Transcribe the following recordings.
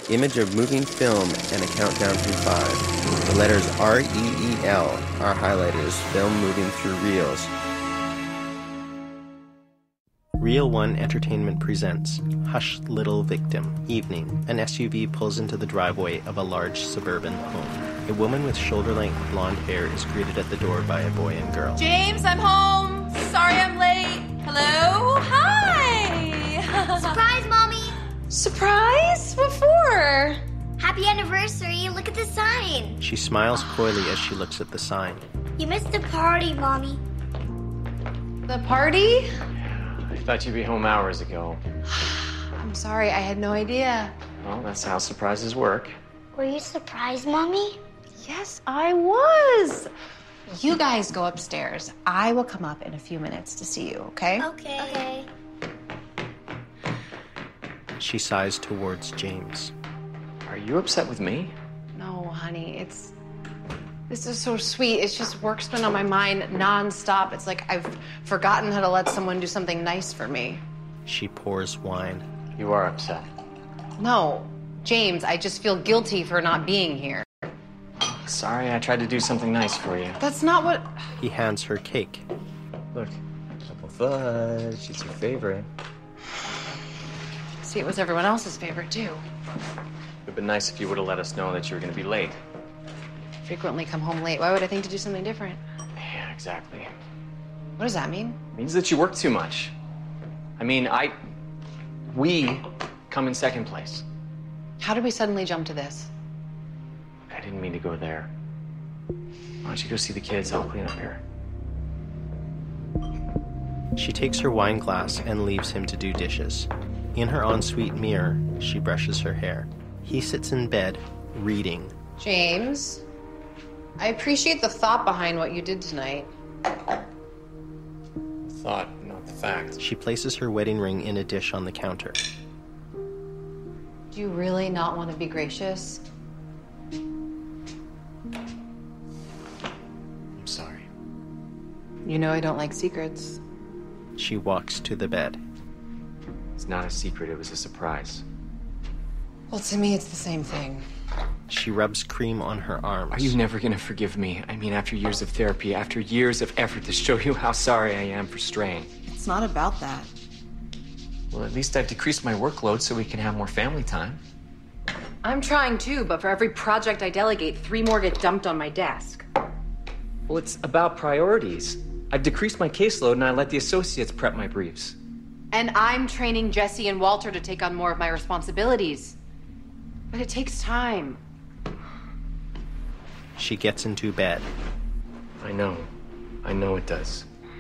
Image of moving film and a countdown from 5. The letters R-E-E-L are highlighted as film moving through reels. Reel 1 Entertainment presents Hush Little Victim. Evening. An SUV pulls into the driveway of a large suburban home. A woman with shoulder-length blonde hair is greeted at the door by a boy and girl. James, I'm home. Sorry I'm late. Hello? Hi! Surprise, Mommy! Surprise? What for? Happy anniversary. Look at the sign. She smiles coyly as she looks at the sign. You missed the party, Mommy. The party? I thought you'd be home hours ago. I'm sorry, I had no idea. Well, that's how surprises work. Were you surprised, Mommy? Yes, I was. You guys go upstairs. I will come up in a few minutes to see you, okay? Okay. She sighs towards James. Are you upset with me? No, honey, this is so sweet. It's just work's been on my mind nonstop. It's like I've forgotten how to let someone do something nice for me. She pours wine. You are upset. No, James, I just feel guilty for not being here. Sorry, I tried to do something nice for you. That's not what... He hands her cake. Look, apple fudge. It's your favorite. See, it was everyone else's favorite, too. It would have been nice if you would have let us know that you were going to be late. Frequently come home late. Why would I think to do something different? Yeah, exactly. What does that mean? It means that you work too much. I mean, we come in second place. How did we suddenly jump to this? I didn't mean to go there. Why don't you go see the kids? I'll clean up here. She takes her wine glass and leaves him to do dishes. In her ensuite mirror, she brushes her hair. He sits in bed, reading. James, I appreciate the thought behind what you did tonight. Thought, not the fact. She places her wedding ring in a dish on the counter. Do you really not want to be gracious? I'm sorry. You know I don't like secrets. She walks to the bed. It's not a secret. It was a surprise. Well, to me, it's the same thing. She rubs cream on her arms. Are you never going to forgive me? I mean, after years of therapy, after years of effort to show you how sorry I am for straying. It's not about that. Well, at least I've decreased my workload so we can have more family time. I'm trying too, but for every project I delegate, 3 more get dumped on my desk. Well, it's about priorities. I've decreased my caseload and I let the associates prep my briefs. And I'm training Jesse and Walter to take on more of my responsibilities. But it takes time. She gets into bed. I know. I know it does.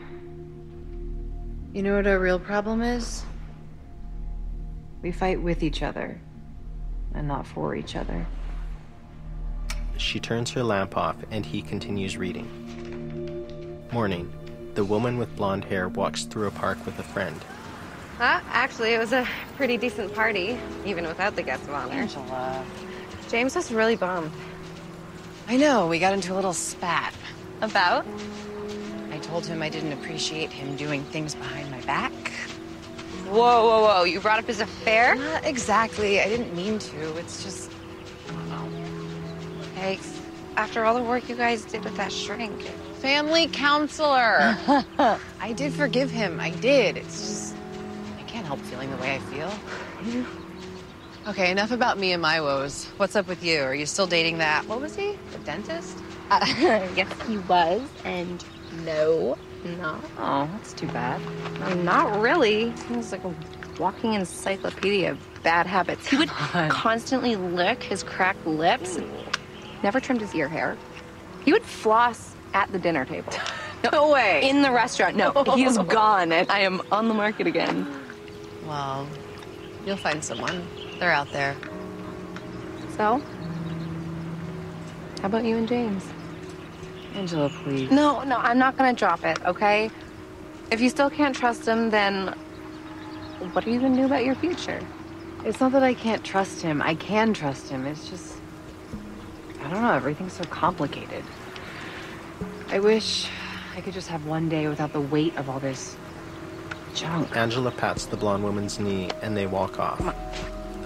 You know what our real problem is? We fight with each other, and not for each other. She turns her lamp off and he continues reading. Morning. The woman with blonde hair walks through a park with a friend. Actually, it was a pretty decent party, even without the guest of honor. Angela. James was really bummed. I know, we got into a little spat. About? I told him I didn't appreciate him doing things behind my back. Whoa. You brought up his affair? Not exactly. I didn't mean to. It's just, I don't know. Hey, after all the work you guys did with that shrink. Family counselor. I did forgive him. I did. It's just, I can't help feeling the way I feel. Okay, enough about me and my woes. What's up with you? Are you still dating that? What was he? The dentist? Yes, he was, and no. Oh, that's too bad. Not really. He was like a walking encyclopedia of bad habits. He would constantly lick his cracked lips. Never trimmed his ear hair. He would floss at the dinner table. No way. In the restaurant. No, he's gone, and I am on the market again. Well, you'll find someone. They're out there. So? How about you and James? Angela, please. No, I'm not gonna drop it, okay? If you still can't trust him, then what are you gonna do about your future? It's not that I can't trust him. I can trust him. It's just, I don't know, everything's so complicated. I wish I could just have one day without the weight of all this junk. Angela pats the blonde woman's knee and they walk off. The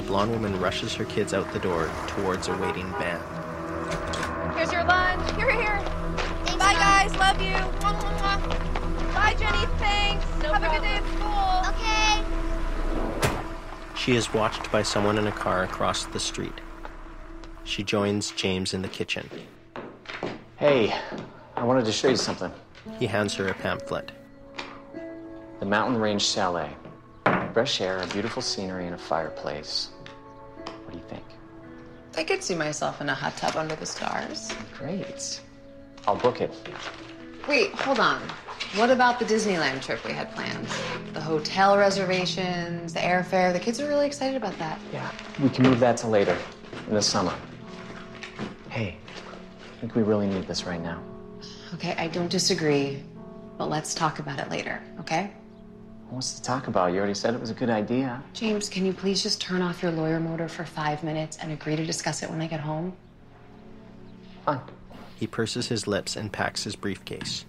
blonde woman rushes her kids out the door towards a waiting van. Here's your lunch. Here. Thanks, Bye, Mom. guys. Love you. Mwah, mwah, mwah. Bye, Jenny. Thanks. Have a good day at school. Okay. She is watched by someone in a car across the street. She joins James in the kitchen. Hey, I wanted to show you something. He hands her a pamphlet. The Mountain Range Chalet. Fresh air, beautiful scenery, and a fireplace. What do you think? I could see myself in a hot tub under the stars. Great. I'll book it. Wait, hold on. What about the Disneyland trip we had planned? The hotel reservations, the airfare. The kids are really excited about that. Yeah, we can move that to later, in the summer. Hey, I think we really need this right now. Okay, I don't disagree, but let's talk about it later, okay? What's to talk about? You already said it was a good idea. James, can you please just turn off your lawyer motor for 5 minutes and agree to discuss it when I get home? Fine. He purses his lips and packs his briefcase.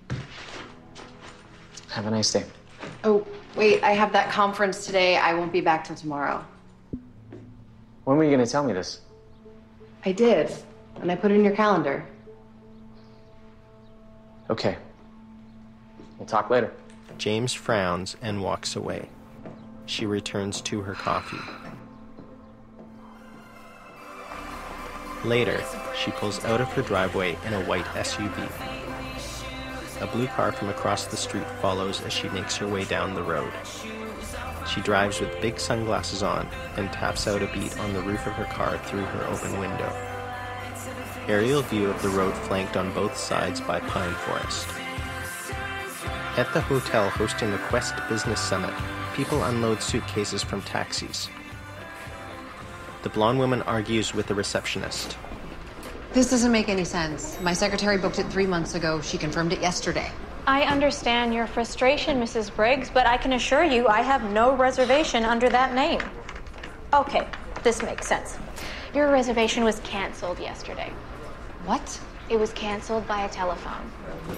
Have a nice day. Oh, wait, I have that conference today. I won't be back till tomorrow. When were you going to tell me this? I did, and I put it in your calendar. Okay. We'll talk later. James frowns and walks away. She returns to her coffee. Later, she pulls out of her driveway in a white SUV. A blue car from across the street follows as she makes her way down the road. She drives with big sunglasses on and taps out a beat on the roof of her car through her open window. Aerial view of the road flanked on both sides by pine forest. At the hotel hosting the Quest Business Summit, people unload suitcases from taxis. The blonde woman argues with the receptionist. This doesn't make any sense. My secretary booked it 3 months ago. She confirmed it yesterday. I understand your frustration, Mrs. Briggs, but I can assure you I have no reservation under that name. Okay, this makes sense. Your reservation was canceled yesterday. What? It was canceled by a telephone.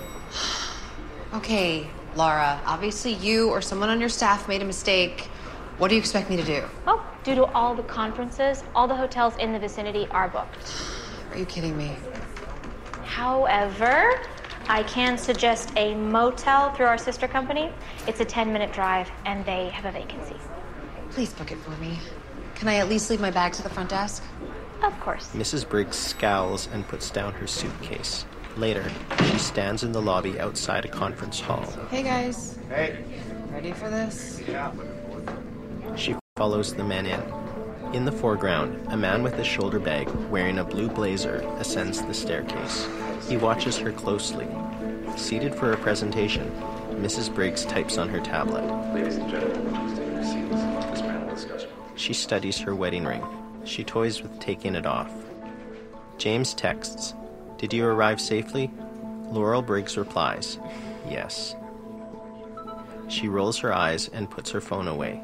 Okay, Laura, obviously you or someone on your staff made a mistake. What do you expect me to do? Oh, due to all the conferences, all the hotels in the vicinity are booked. Are you kidding me? However, I can suggest a motel through our sister company. It's a 10-minute drive, and they have a vacancy. Please book it for me. Can I at least leave my bag to the front desk? Of course. Mrs. Briggs scowls and puts down her suitcase. Later, she stands in the lobby outside a conference hall. Hey, guys. Hey. Ready for this? She follows the men in. In the foreground, a man with a shoulder bag wearing a blue blazer ascends the staircase. He watches her closely. Seated for a presentation, Mrs. Briggs types on her tablet. Ladies and gentlemen, please take your seats. This panel discussion. She studies her wedding ring. She toys with taking it off. James texts, "Did you arrive safely?" Laurel Briggs replies, "Yes." She rolls her eyes and puts her phone away.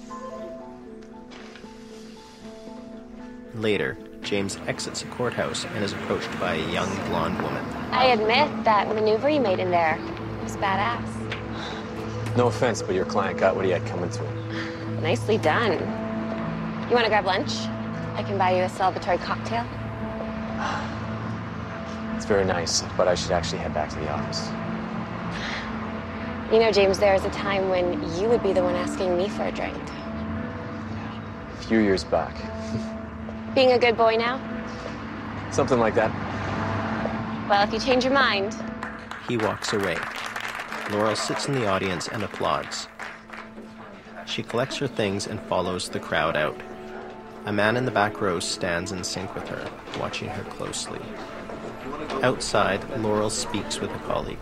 Later, James exits a courthouse and is approached by a young blonde woman. I admit that maneuver you made in there was badass. No offense, but your client got what he had coming to him. Nicely done. You want to grab lunch? I can buy you a celebratory cocktail. It's very nice, but I should actually head back to the office. You know, James, there is a time when you would be the one asking me for a drink. A few years back. Being a good boy now? Something like that. Well, if you change your mind. He walks away. Laurel sits in the audience and applauds. She collects her things and follows the crowd out. A man in the back row stands in sync with her, watching her closely. Outside, Laurel speaks with a colleague.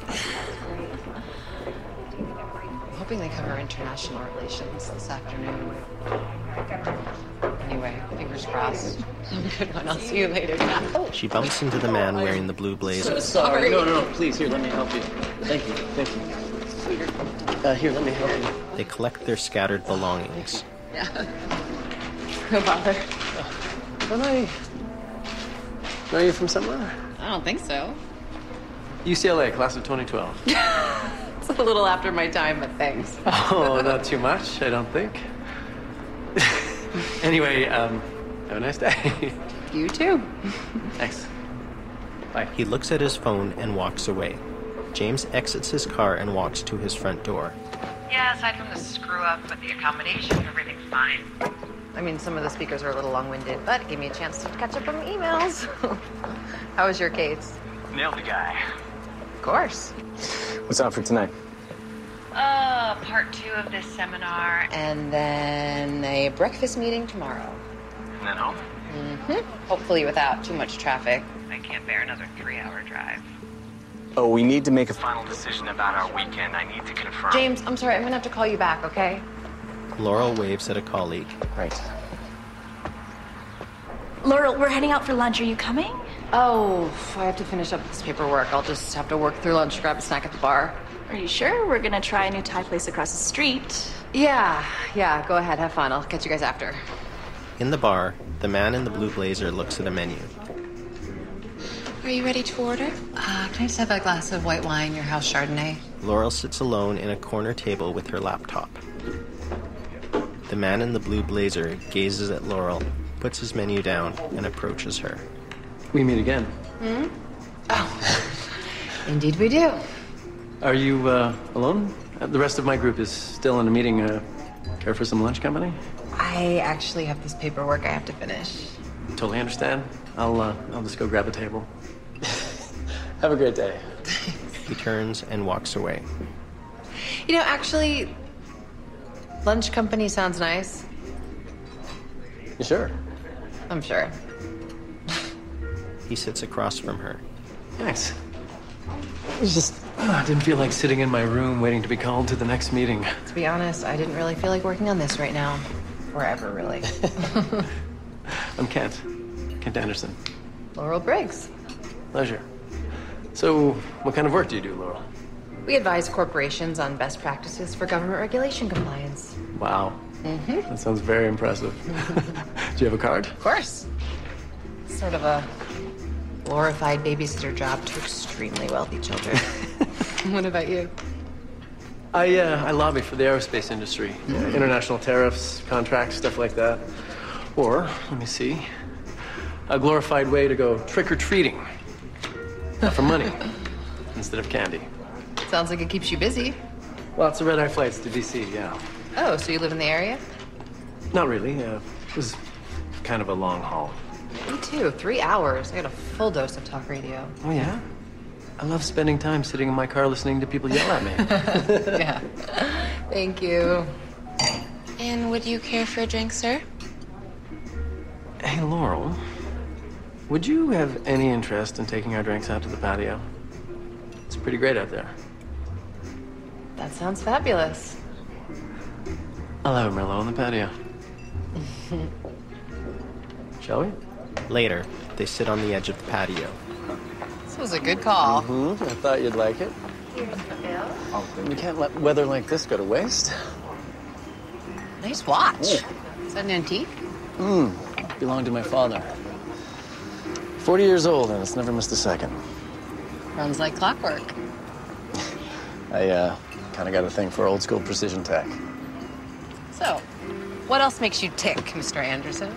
I'm hoping they cover international relations this afternoon. Anyway, fingers crossed. Have a good one. I'll see you later. She bumps into the man wearing the blue blazer. Sorry. No, please, here, let me help you. Thank you. Here, let me help you. They collect their scattered belongings. Yeah. No bother. Don't I know you from somewhere? I don't think so. UCLA, class of 2012. It's a little after my time, but thanks. Oh, not too much, I don't think. Anyway, have a nice day. You too. Thanks. Bye. He looks at his phone and walks away. James exits his car and walks to his front door. Yeah, aside from the screw up with the accommodation, everything's fine. I mean, some of the speakers are a little long-winded, but it gave me a chance to catch up on the emails. How was your case? Nailed the guy. Of course. What's on for tonight? Part 2 of this seminar, and then a breakfast meeting tomorrow. And then home? Mm-hmm. Hopefully without too much traffic. I can't bear another 3-hour drive. Oh, we need to make a final decision about our weekend. I need to confirm. James, I'm sorry, I'm gonna have to call you back, okay? Laurel waves at a colleague. Right. Laurel, we're heading out for lunch. Are you coming? Oh, I have to finish up this paperwork. I'll just have to work through lunch, grab a snack at the bar. Are you sure? We're gonna try a new Thai place across the street. Yeah, go ahead, have fun. I'll catch you guys after. In the bar, the man in the blue blazer looks at a menu. Are you ready to order? Can I just have a glass of white wine, your house Chardonnay? Laurel sits alone in a corner table with her laptop. The man in the blue blazer gazes at Laurel, puts his menu down, and approaches her. We meet again. Hmm? Oh, indeed we do. Are you alone? The rest of my group is still in a meeting. Care for some lunch company? I actually have this paperwork I have to finish. Totally understand. I'll just go grab a table. Have a great day. He turns and walks away. You know, actually, lunch company sounds nice. You sure? I'm sure. He sits across from her. Thanks. I didn't feel like sitting in my room waiting to be called to the next meeting. To be honest, I didn't really feel like working on this right now. Or ever, really. I'm Kent. Kent Anderson. Laurel Briggs. Pleasure. So, what kind of work do you do, Laurel? We advise corporations on best practices for government regulation compliance. Wow. Mm-hmm. That sounds very impressive. Do you have a card? Of course. Sort of a glorified babysitter job to extremely wealthy children. What about you? I lobby for the aerospace industry. International tariffs, contracts, stuff like that. Or, let me see, a glorified way to go trick-or-treating. For money, instead of candy. Sounds like it keeps you busy. Lots of red-eye flights to D.C., yeah. Oh, so you live in the area? Not really. It was kind of a long haul. Me too. 3 hours. I got a full dose of talk radio. Oh, yeah? I love spending time sitting in my car listening to people yell at me. Yeah. Thank you. And would you care for a drink, sir? Hey, Laurel. Would you have any interest in taking our drinks out to the patio? It's pretty great out there. That sounds fabulous. I'll have a Merlot on the patio. Shall we? Later, they sit on the edge of the patio. This was a good call. Mm-hmm. I thought you'd like it. Here's the bill. We can't let weather like this go to waste. Nice watch. Ooh. Is that an antique? Belonged to my father. 40 years old, and it's never missed a second. Runs like clockwork. I kind of got a thing for old school precision tech. So, what else makes you tick, Mr. Anderson?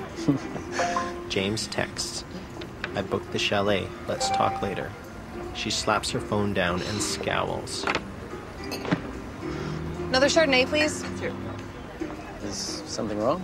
James texts. I booked the chalet. Let's talk later. She slaps her phone down and scowls. Another Chardonnay, please? Sure. Is something wrong?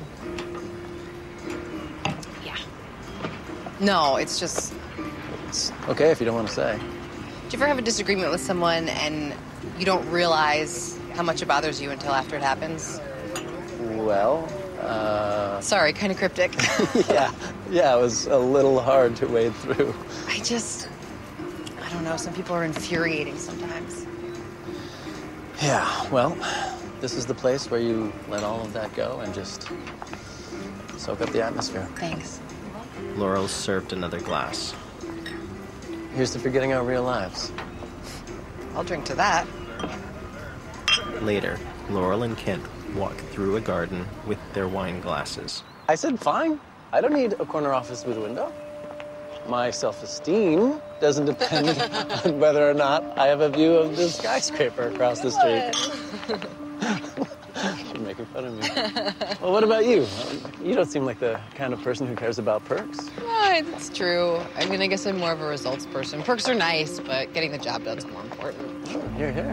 Yeah. No, it's just... It's okay if you don't want to say. Do you ever have a disagreement with someone and you don't realize how much it bothers you until after it happens? Well, Sorry, kind of cryptic. yeah, it was a little hard to wade through. I don't know, some people are infuriating sometimes. Yeah, well, this is the place where you let all of that go and just soak up the atmosphere. Thanks. Laurel served another glass. Here's to forgetting our real lives. I'll drink to that. Later, Laurel and Kent walk through a garden with their wine glasses. I said fine. I don't need a corner office with a window. My self-esteem doesn't depend on whether or not I have a view of the skyscraper across the street. for making fun of me. Well, what about you? You don't seem like the kind of person who cares about perks. It's true. I mean, I guess I'm more of a results person. Perks are nice, but getting the job done's more important. Oh, here.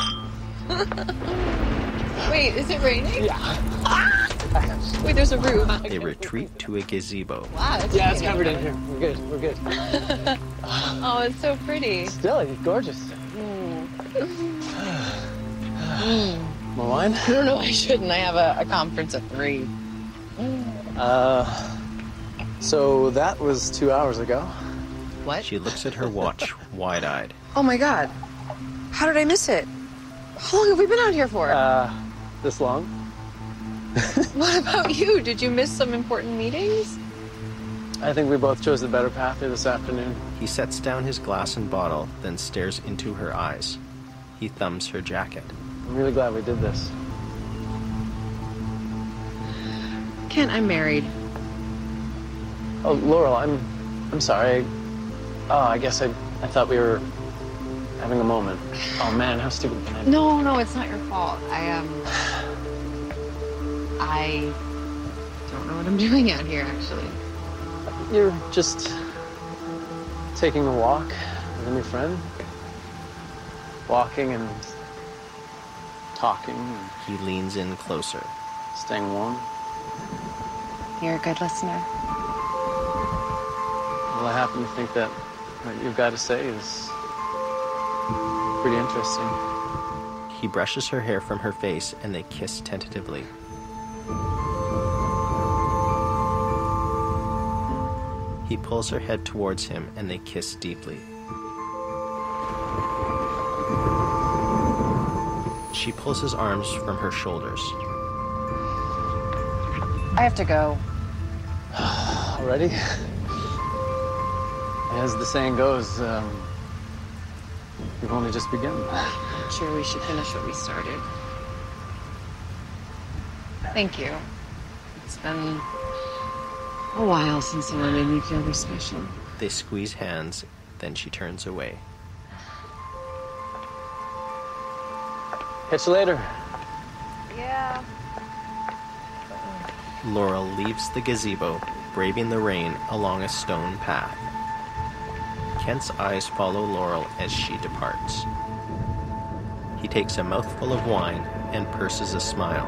Wait, is it raining? Yeah. Ah! Wait, there's a roof. They retreat to a gazebo. Wow, it's covered in here. We're good. Oh, it's so pretty. Still, you're gorgeous. More wine? I don't know, I shouldn't. I have a conference at 3. So that was 2 hours ago. What? She looks at her watch, wide-eyed. Oh my God. How did I miss it? How long have we been out here for? This long? What about you? Did you miss some important meetings? I think we both chose the better path here this afternoon. He sets down his glass and bottle, then stares into her eyes. He thumbs her jacket. I'm really glad we did this. Kent, I'm married. Oh, Laurel, I'm sorry. Oh, I guess I thought we were having a moment. Oh man, how stupid can I be? No, it's not your fault. I don't know what I'm doing out here, actually. You're just taking a walk with a new friend? Walking and talking and He leans in closer. staying warm? You're a good listener. Well, I happen to think that what you've got to say is pretty interesting. He brushes her hair from her face and they kiss tentatively. He pulls her head towards him and they kiss deeply. She pulls his arms from her shoulders. I have to go. Already? As the saying goes, we've only just begun. Sure, we should finish what we started. Thank you. It's been a while since someone made me feel this special. They squeeze hands, then she turns away. Catch you later. Yeah. Laurel leaves the gazebo, braving the rain along a stone path. Kent's eyes follow Laurel as she departs. He takes a mouthful of wine and purses a smile.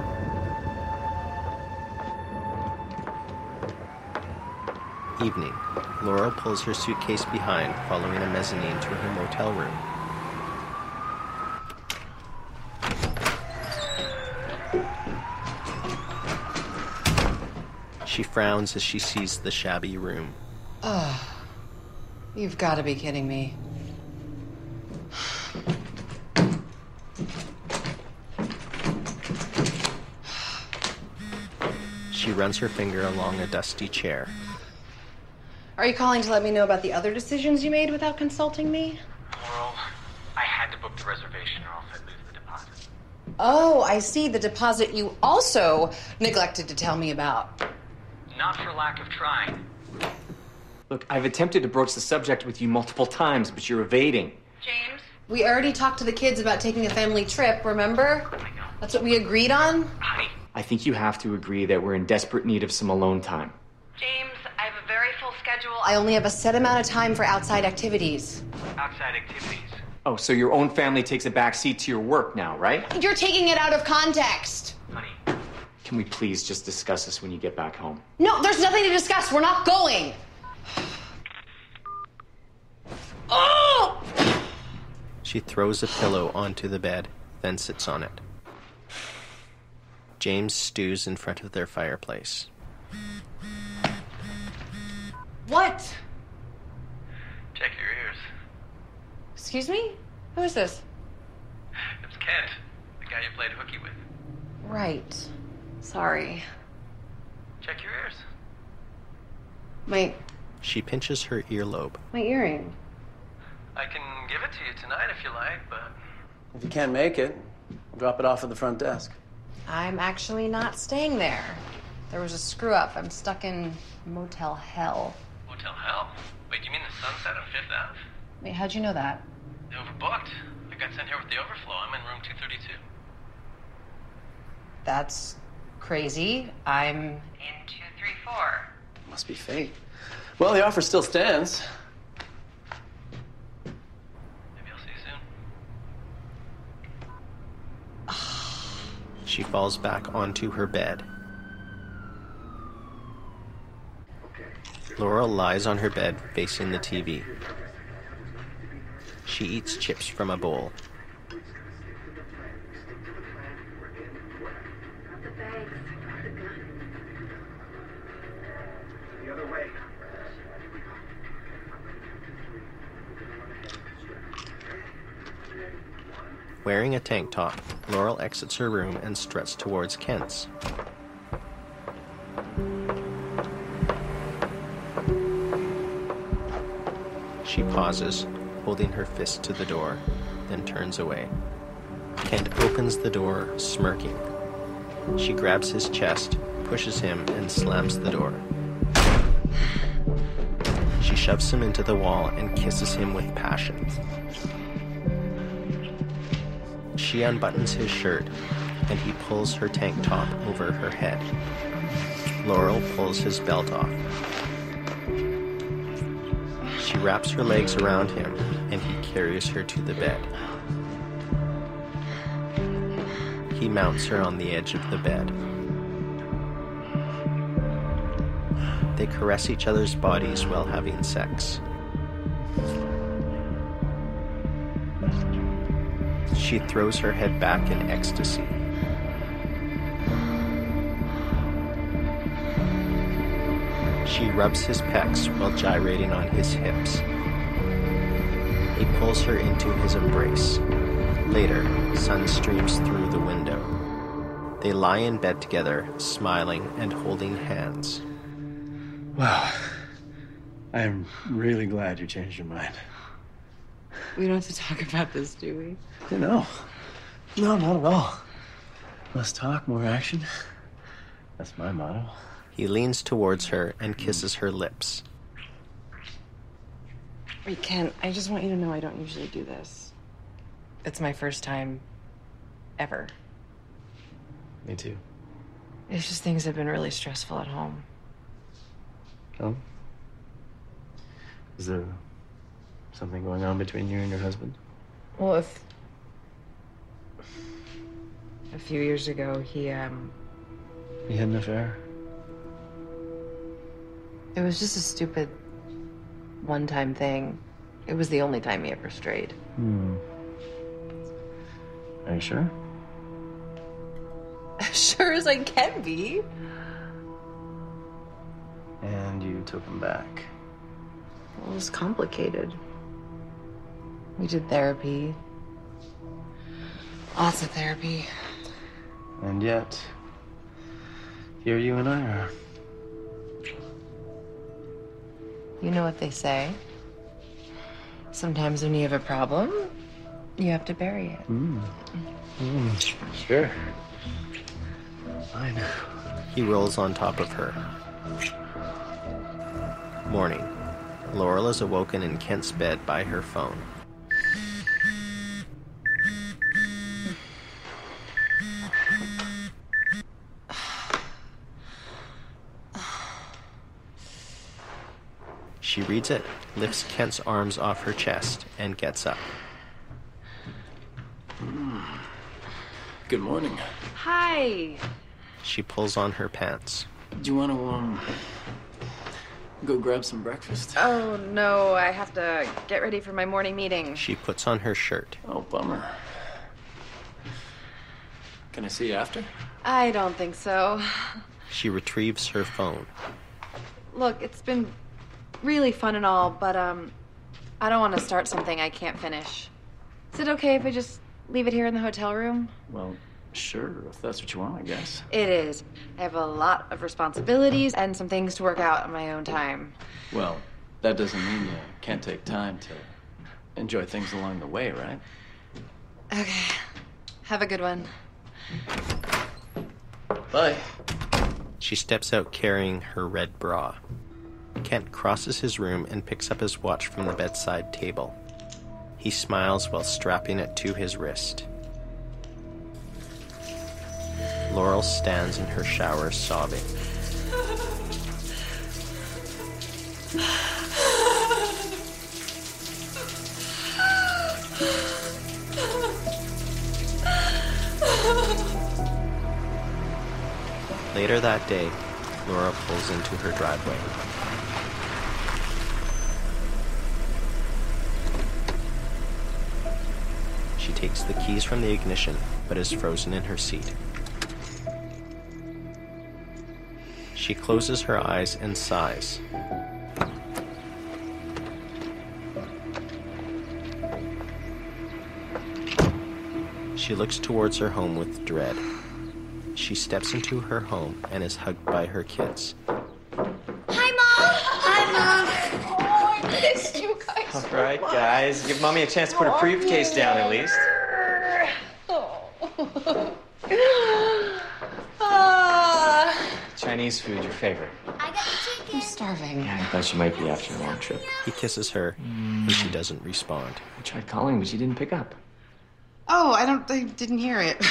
Evening. Laurel pulls her suitcase behind, following a mezzanine to her motel room. She frowns as she sees the shabby room. You've got to be kidding me. She runs her finger along a dusty chair. Are you calling to let me know about the other decisions you made without consulting me? Laurel, I had to book the reservation or else I'd lose the deposit. Oh, I see. The deposit you also neglected to tell me about. Not for lack of trying. Look, I've attempted to broach the subject with you multiple times, but you're evading. James? We already talked to the kids about taking a family trip, remember? I know. That's what we agreed on? Honey, I think you have to agree that we're in desperate need of some alone time. James, I have a very full schedule. I only have a set amount of time for outside activities. Outside activities? Oh, so your own family takes a back seat to your work now, right? You're taking it out of context. Honey, can we please just discuss this when you get back home? No, there's nothing to discuss. We're not going. Oh! She throws a pillow onto the bed, then sits on it. James stews in front of their fireplace. What? Check your ears. Excuse me? Who is this? It's Kent, the guy you played hooky with. Right. Sorry. Check your ears. She pinches her earlobe. My earring. I can give it to you tonight if you like, but... If you can't make it, drop it off at the front desk. I'm actually not staying there. There was a screw-up. I'm stuck in Motel Hell. Motel Hell? Wait, you mean the Sunset on 5th Ave? Wait, how'd you know that? They overbooked. I got sent here with the overflow. I'm in room 232. That's crazy. I'm in 234. Must be fate. Well, the offer still stands. Maybe I'll see you soon. She falls back onto her bed. Laurel lies on her bed facing the TV. She eats chips from a bowl. Wearing a tank top, Laurel exits her room and struts towards Kent's. She pauses, holding her fist to the door, then turns away. Kent opens the door, smirking. She grabs his chest, pushes him, and slams the door. She shoves him into the wall and kisses him with passion. She unbuttons his shirt, and he pulls her tank top over her head. Laurel pulls his belt off. She wraps her legs around him, and he carries her to the bed. He mounts her on the edge of the bed. They caress each other's bodies while having sex. She throws her head back in ecstasy. She rubs his pecs while gyrating on his hips. He pulls her into his embrace. Later, sun streams through the window. They lie in bed together, smiling and holding hands. Wow. I am really glad you changed your mind. We don't have to talk about this, do we? No, not at all. Less talk, more action. That's my motto. He leans towards her and kisses her lips. Wait, Ken, I just want you to know I don't usually do this. It's my first time ever. Me too. It's just things have been really stressful at home. Oh? Is there something going on between you and your husband? Well, a few years ago, he had an affair? It was just a stupid one-time thing. It was the only time he ever strayed. Are you sure? Sure as I can be. And you took him back? Well, it was complicated. We did therapy. Lots of therapy. And yet, here you and I are. You know what they say? Sometimes when you have a problem, you have to bury it. Sure. Fine. He rolls on top of her. Morning. Laurel is awoken in Kent's bed by her phone. She reads it, lifts Kent's arms off her chest, and gets up. Good morning. Hi. She pulls on her pants. Do you want to, go grab some breakfast? Oh, no, I have to get ready for my morning meeting. She puts on her shirt. Oh, bummer. Can I see you after? I don't think so. She retrieves her phone. Look, it's been really fun and all, but, I don't want to start something I can't finish. Is it okay if I just leave it here in the hotel room? Well, sure, if that's what you want, I guess. It is. I have a lot of responsibilities and some things to work out on my own time. Well, that doesn't mean you can't take time to enjoy things along the way, right? Okay. Have a good one. Bye. She steps out carrying her red bra. Kent crosses his room and picks up his watch from the bedside table. He smiles while strapping it to his wrist. Laurel stands in her shower sobbing. Later that day, Laura pulls into her driveway. She takes the keys from the ignition, but is frozen in her seat. She closes her eyes and sighs. She looks towards her home with dread. She steps into her home and is hugged by her kids. Hi, Mom! Hi, Mom! Oh, I missed you guys. All right, guys. Give Mommy a chance to put her briefcase down at least. Chinese food, your favorite. I got the chicken. I'm starving. Yeah, I thought you might be after a long trip. He kisses her, and she doesn't respond. I tried calling, but you didn't pick up. Oh, I didn't hear it.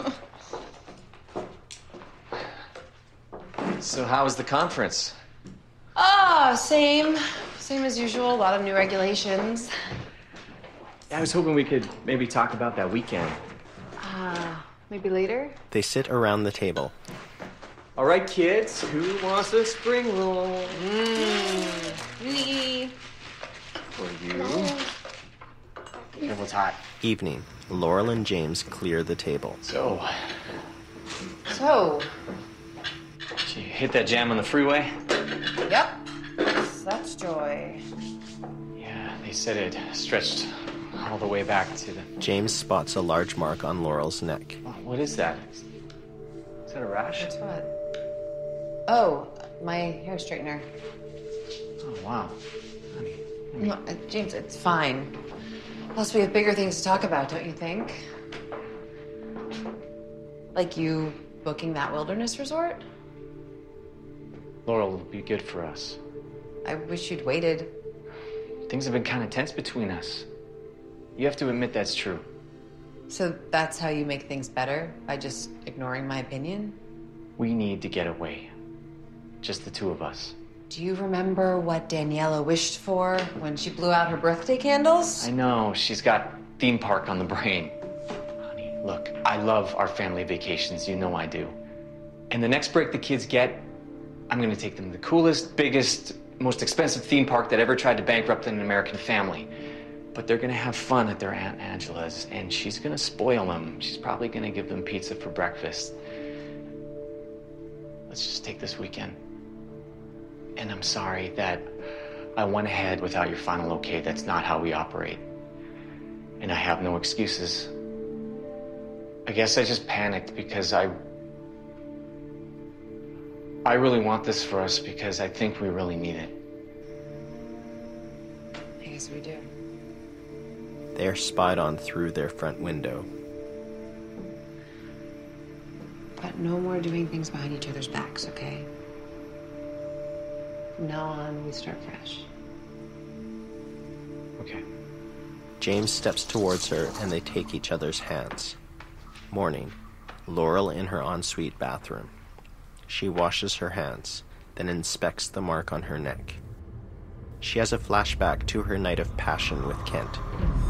So how was the conference? Same as usual. A lot of new regulations. I was hoping we could maybe talk about that weekend. Maybe later? They sit around the table. All right, kids, who wants a spring roll? Me. For you. Careful, it's hot. Evening. Laurel and James clear the table. So, So, did you hit that jam on the freeway? yep. That's joy. Yeah, they said it stretched all the way back to the... James spots a large mark on Laurel's neck. What is that? Is that a rash? That's what? Oh, my hair straightener. Oh, wow. Honey. No, James, it's fine. Plus, we have bigger things to talk about, don't you think? Like you booking that wilderness resort? Laurel will be good for us. I wish you'd waited. Things have been kind of tense between us. You have to admit that's true. So that's how you make things better? By just ignoring my opinion? We need to get away. Just the two of us. Do you remember what Daniela wished for when she blew out her birthday candles? I know, she's got theme park on the brain. Honey, look, I love our family vacations, you know I do. And the next break the kids get, I'm gonna take them to the coolest, biggest, most expensive theme park that ever tried to bankrupt an American family. But they're gonna have fun at their Aunt Angela's, and she's gonna spoil them. She's probably gonna give them pizza for breakfast. Let's just take this weekend. And I'm sorry that I went ahead without your final okay. That's not how we operate. And I have no excuses. I guess I just panicked because I really want this for us because I think we really need it. I guess we do. They are spied on through their front window. But no more doing things behind each other's backs, okay? From now on, we start fresh. Okay. James steps towards her and they take each other's hands. Morning. Laurel in her ensuite bathroom. She washes her hands, then inspects the mark on her neck. She has a flashback to her night of passion with Kent.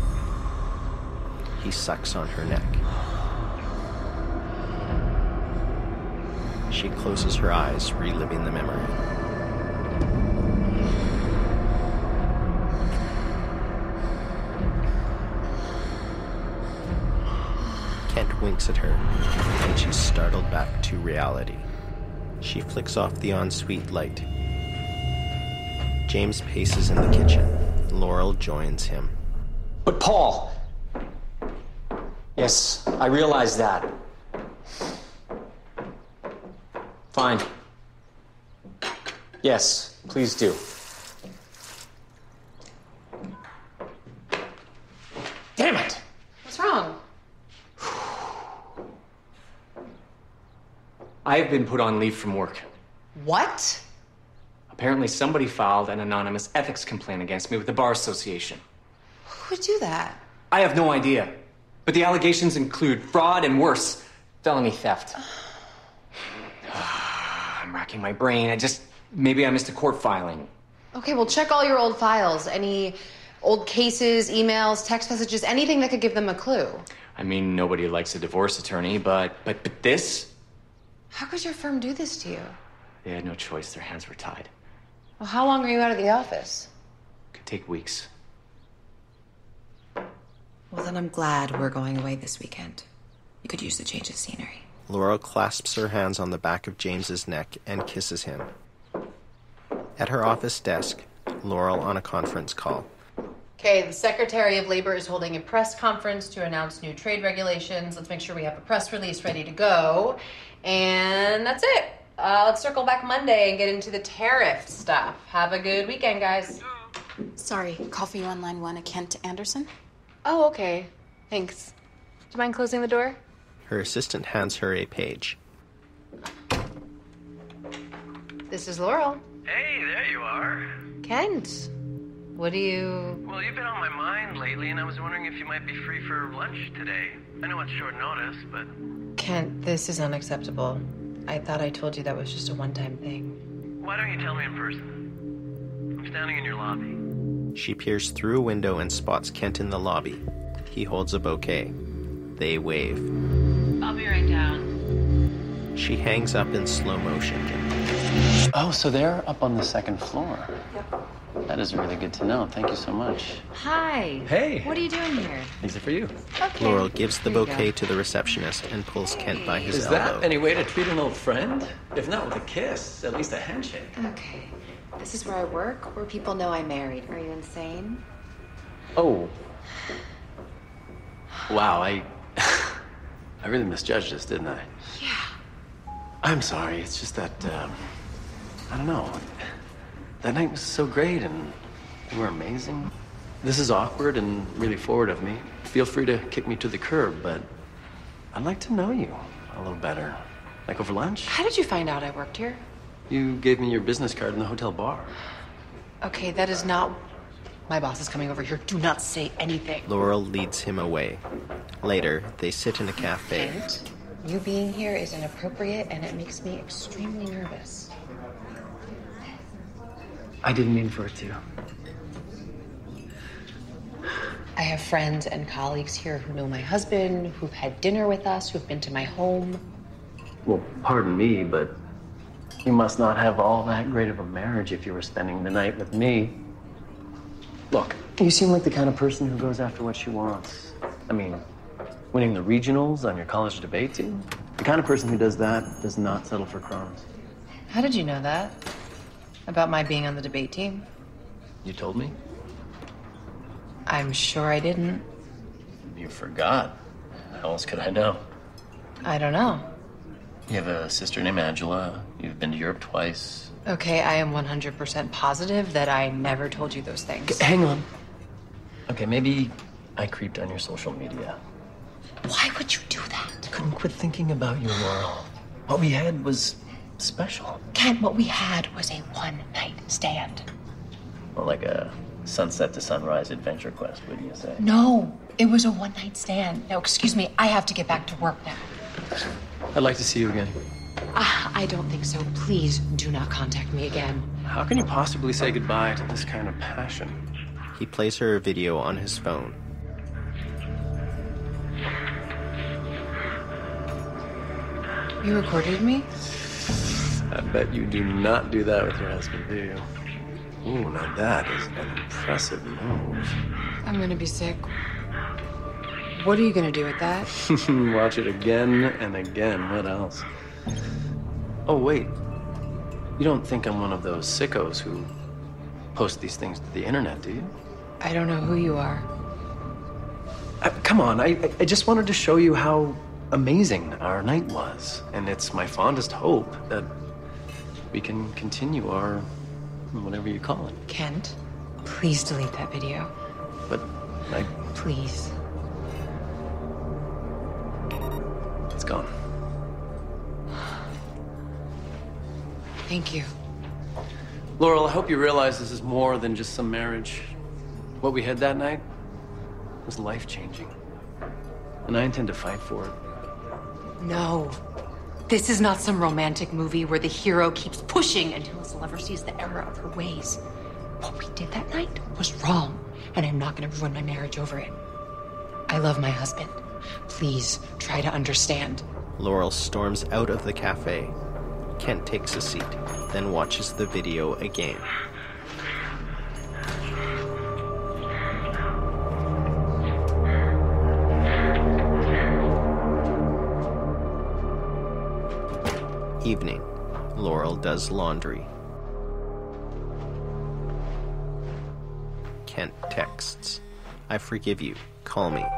He sucks on her neck. She closes her eyes, reliving the memory. Kent winks at her, and she's startled back to reality. She flicks off the ensuite light. James paces in the kitchen. Laurel joins him. But Paul! Yes, I realize that. Fine. Yes, please do. Damn it! What's wrong? I have been put on leave from work. What? Apparently somebody filed an anonymous ethics complaint against me with the Bar Association. Who would do that? I have no idea. But the allegations include fraud and worse, felony theft. I'm racking my brain. Maybe I missed a court filing. Okay, well, check all your old files. Any old cases, emails, text messages, anything that could give them a clue. I mean, nobody likes a divorce attorney, but this? How could your firm do this to you? They had no choice. Their hands were tied. Well, how long are you out of the office? Could take weeks. Well, then I'm glad we're going away this weekend. You could use the change of scenery. Laurel clasps her hands on the back of James's neck and kisses him. At her office desk, Laurel on a conference call. Okay, the Secretary of Labor is holding a press conference to announce new trade regulations. Let's make sure we have a press release ready to go. And that's it. Let's circle back Monday and get into the tariff stuff. Have a good weekend, guys. Sorry, call for you on line 1, Kent Anderson. Oh, okay. Thanks. Do you mind closing the door? Her assistant hands her a page. This is Laurel. Hey, there you are. Kent, what do you... Well, you've been on my mind lately, and I was wondering if you might be free for lunch today. I know it's short notice, but... Kent, this is unacceptable. I thought I told you that was just a one-time thing. Why don't you tell me in person? I'm standing in your lobby. She peers through a window and spots Kent in the lobby. He holds a bouquet. They wave. I'll be right down. She hangs up in slow motion. Oh, so they're up on the second floor. Yep. That is really good to know. Thank you so much. Hi. Hey. What are you doing here? These are for you. Okay. Laurel gives the Here you bouquet go. to the receptionist and pulls Kent by his Is elbow. that any way to treat an old friend? If not with a kiss, at least a handshake. Okay. This is where I work, where people know I'm married. Are you insane? Oh. Wow, I really misjudged this, didn't I? Yeah. I'm sorry. It's just that, I don't know. That night was so great and you were amazing. This is awkward and really forward of me. Feel free to kick me to the curb, but I'd like to know you a little better. Like over lunch? How did you find out I worked here? You gave me your business card in the hotel bar. Okay, that is not... My boss is coming over here. Do not say anything. Laurel leads him away. Later, they sit in a cafe. Kent, you being here is inappropriate, and it makes me extremely nervous. I didn't mean for it to. I have friends and colleagues here who know my husband, who've had dinner with us, who've been to my home. Well, pardon me, but you must not have all that great of a marriage if you were spending the night with me. Look, you seem like the kind of person who goes after what she wants. I mean, winning the regionals on your college debate team? The kind of person who does that does not settle for crumbs. How did you know that? About my being on the debate team? You told me? I'm sure I didn't. You forgot. How else could I know? I don't know. You have a sister named Angela. You've been to Europe twice. Okay, I am 100% positive that I never told you those things. Hang on. Okay, maybe I creeped on your social media. Why would you do that? Couldn't quit thinking about you, Laurel. What we had was special. Ken, what we had was a one-night stand. Well, like a sunset to sunrise adventure quest, would you say? No, it was a one-night stand. Now, excuse me, I have to get back to work now. I'd like to see you again. I don't think so. Please do not contact me again. How can you possibly say goodbye to this kind of passion? He plays her a video on his phone. You recorded me? I bet you do not do that with your husband, do you? Ooh, now that is an impressive move. I'm gonna be sick. What are you gonna do with that? Watch it again and again. What else? Oh, wait. You don't think I'm one of those sickos who post these things to the internet, do you? I don't know who you are. Come on, I just wanted to show you how amazing our night was. And it's my fondest hope that we can continue our, whatever you call it. Kent, please delete that video. But Please. It's gone. Thank you. Laurel, I hope you realize this is more than just some marriage. What we had that night was life-changing. And I intend to fight for it. No. This is not some romantic movie where the hero keeps pushing until his lover sees the error of her ways. What we did that night was wrong, and I'm not going to ruin my marriage over it. I love my husband. Please try to understand. Laurel storms out of the cafe. Kent takes a seat, then watches the video again. Evening. Laurel does laundry. Kent texts, "I forgive you. Call me."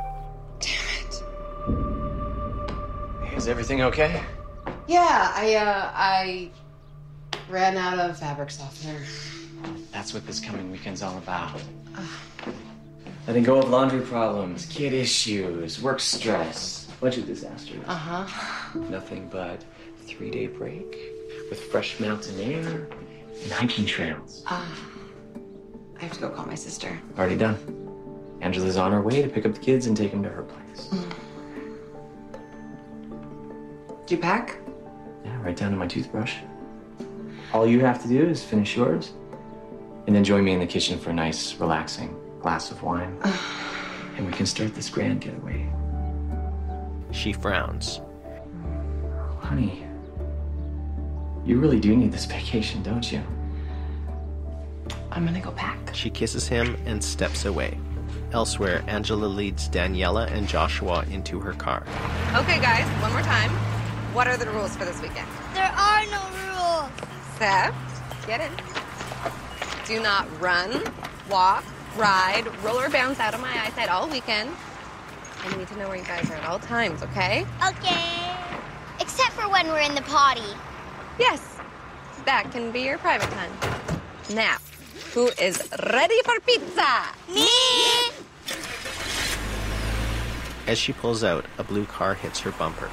Is everything okay? Yeah, I ran out of fabric softener. That's what this coming weekend's all about. Letting go of laundry problems, kid issues, work stress, budget disasters. Nothing but 3-day break with fresh mountain air and hiking trails. I have to go call my sister. Already done. Angela's on her way to pick up the kids and take them to her place. Did you pack? Yeah, right down to my toothbrush. All you have to do is finish yours and then join me in the kitchen for a nice, relaxing glass of wine. And we can start this grand getaway. She frowns. Honey, you really do need this vacation, don't you? I'm gonna go pack. She kisses him and steps away. Elsewhere, Angela leads Daniela and Joshua into her car. Okay, guys, one more time. What are the rules for this weekend? There are no rules. Except, get in. Do not run, walk, ride, roll or bounce out of my eyesight all weekend. I need to know where you guys are at all times, okay? Okay. Except for when we're in the potty. Yes, that can be your private time. Now, who is ready for pizza? Me! As she pulls out, a blue car hits her bumper.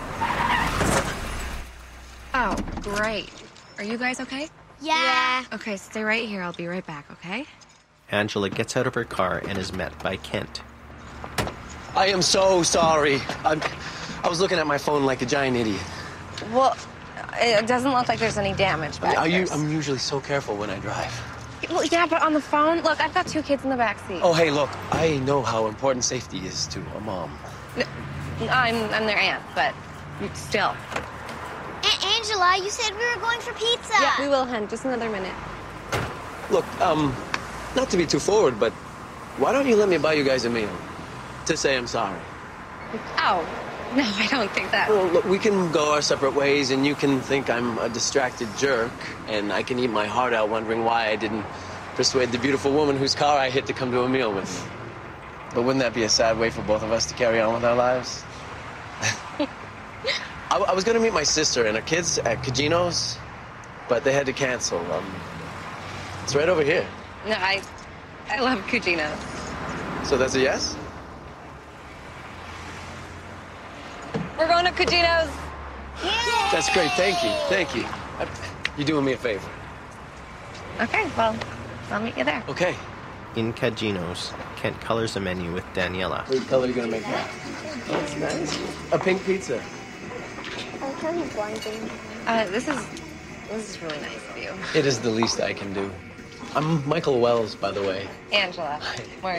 Oh, great. Are you guys okay? Yeah. Okay, stay right here. I'll be right back, okay? Angela gets out of her car and is met by Kent. I am so sorry. I was looking at my phone like a giant idiot. Well, it doesn't look like there's any damage back there. I'm usually so careful when I drive. Well, yeah, but on the phone, look, I've got 2 kids in the backseat. Oh, hey, look, I know how important safety is to a mom. I'm their aunt, but still. Aunt Angela, you said we were going for pizza. Yeah, we will, hun. Just another minute. Look, not to be too forward, but why don't you let me buy you guys a meal? To say I'm sorry. Oh, no, I don't think that. Well, look, we can go our separate ways, and you can think I'm a distracted jerk, and I can eat my heart out wondering why I didn't persuade the beautiful woman whose car I hit to come to a meal with me. But wouldn't that be a sad way for both of us to carry on with our lives? I was going to meet my sister and her kids at Cugino's, but they had to cancel. It's right over here. No, I love Cugino's. So that's a yes? We're going to Cugino's. Yay! That's great. Thank you. Thank you. You're doing me a favor. Okay, well, I'll meet you there. Okay. In Cugino's, Kent colors a menu with Daniela. What color are you going to make that? Oh, it's nice. A pink pizza. I'm kind of blinding. This is really nice of you. It is the least I can do. I'm Michael Wells, by the way. Angela. Where?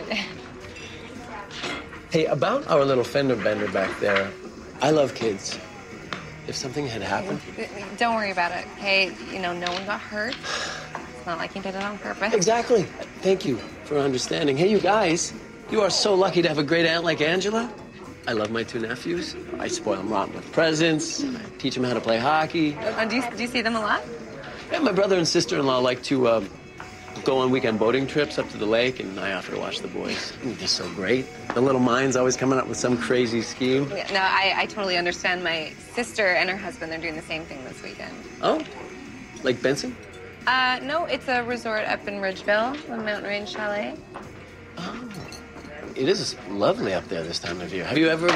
Hey, about our little fender bender back there, I love kids. If something had happened... Don't worry about it, okay? You know, no one got hurt. It's not like you did it on purpose. Exactly. Thank you for understanding. Hey, you guys, you are so lucky to have a great aunt like Angela. I love my 2 nephews. I spoil them rotten with presents. I teach them how to play hockey. Do you see them a lot? Yeah, my brother and sister-in-law like to go on weekend boating trips up to the lake, and I offer to watch the boys. They're just so great. The little mind's always coming up with some crazy scheme. Yeah, no, I totally understand. My sister and her husband, they're doing the same thing this weekend. Oh? Like Benson? No, it's a resort up in Ridgeville, the Mountain Range Chalet. Oh. It is lovely up there this time of year. Have you ever...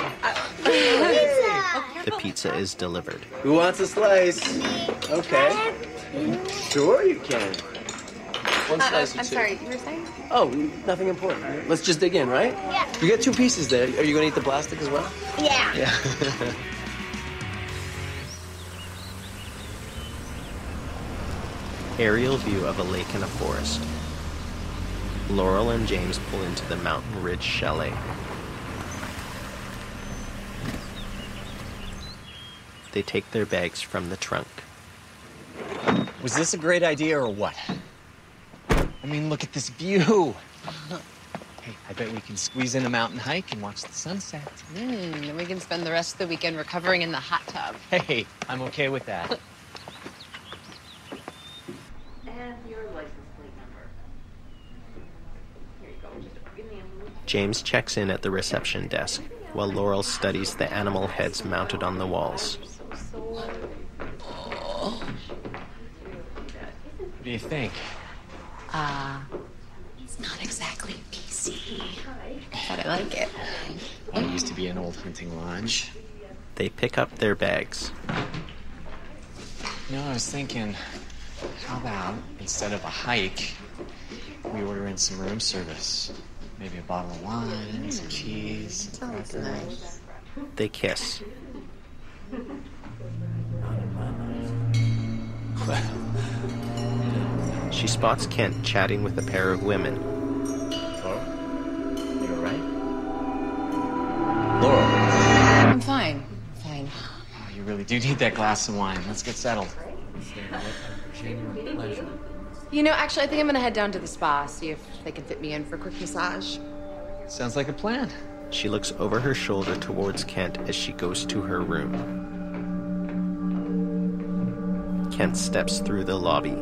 The pizza is delivered. Who wants a slice? Okay. Sure you can. One slice or 2. I'm sorry, you were saying? Oh, nothing important. Let's just dig in, right? Yeah. You get 2 pieces there. Are you going to eat the plastic as well? Yeah. Yeah. Aerial view of a lake and a forest. Laurel and James pull into the Mountain Ridge Chalet. They take their bags from the trunk. Was this a great idea or what? I mean, look at this view. Hey, I bet we can squeeze in a mountain hike and watch the sunset. And we can spend the rest of the weekend recovering in the hot tub. Hey, I'm okay with that. And your license plate number. Here you go. Just give me a move. James checks in at the reception desk, while Laurel studies the animal heads mounted on the walls. What do you think? It's not exactly PC, but I like it. Well, it used to be an old hunting lodge. They pick up their bags. You know, I was thinking, how about, instead of a hike, we order in some room service? Maybe a bottle of wine, some cheese, some crackers. Nice. They kiss. She spots Kent chatting with a pair of women. Laurel? You all right? Laurel? I'm fine. Fine. Oh, you really do need that glass of wine. Let's get settled. You know, actually, I think I'm gonna head down to the spa, see if they can fit me in for a quick massage. Sounds like a plan. She looks over her shoulder towards Kent as she goes to her room. Kent steps through the lobby.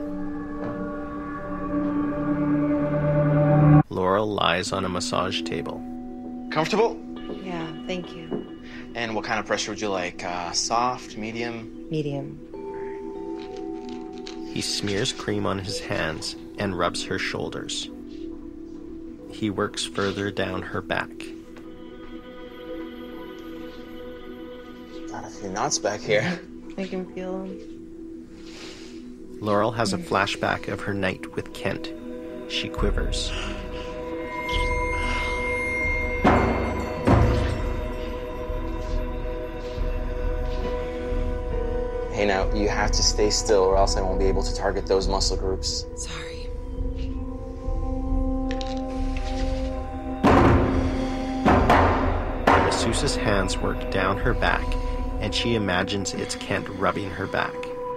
Laurel lies on a massage table. Comfortable? Yeah, thank you. And what kind of pressure would you like? Soft, medium? Medium. He smears cream on his hands and rubs her shoulders. He works further down her back. Got a few knots back here. I can feel them. Laurel has a flashback of her night with Kent. She quivers. Hey, now, you have to stay still or else I won't be able to target those muscle groups. Sorry. The masseuse's hands work down her back, and she imagines it's Kent rubbing her back.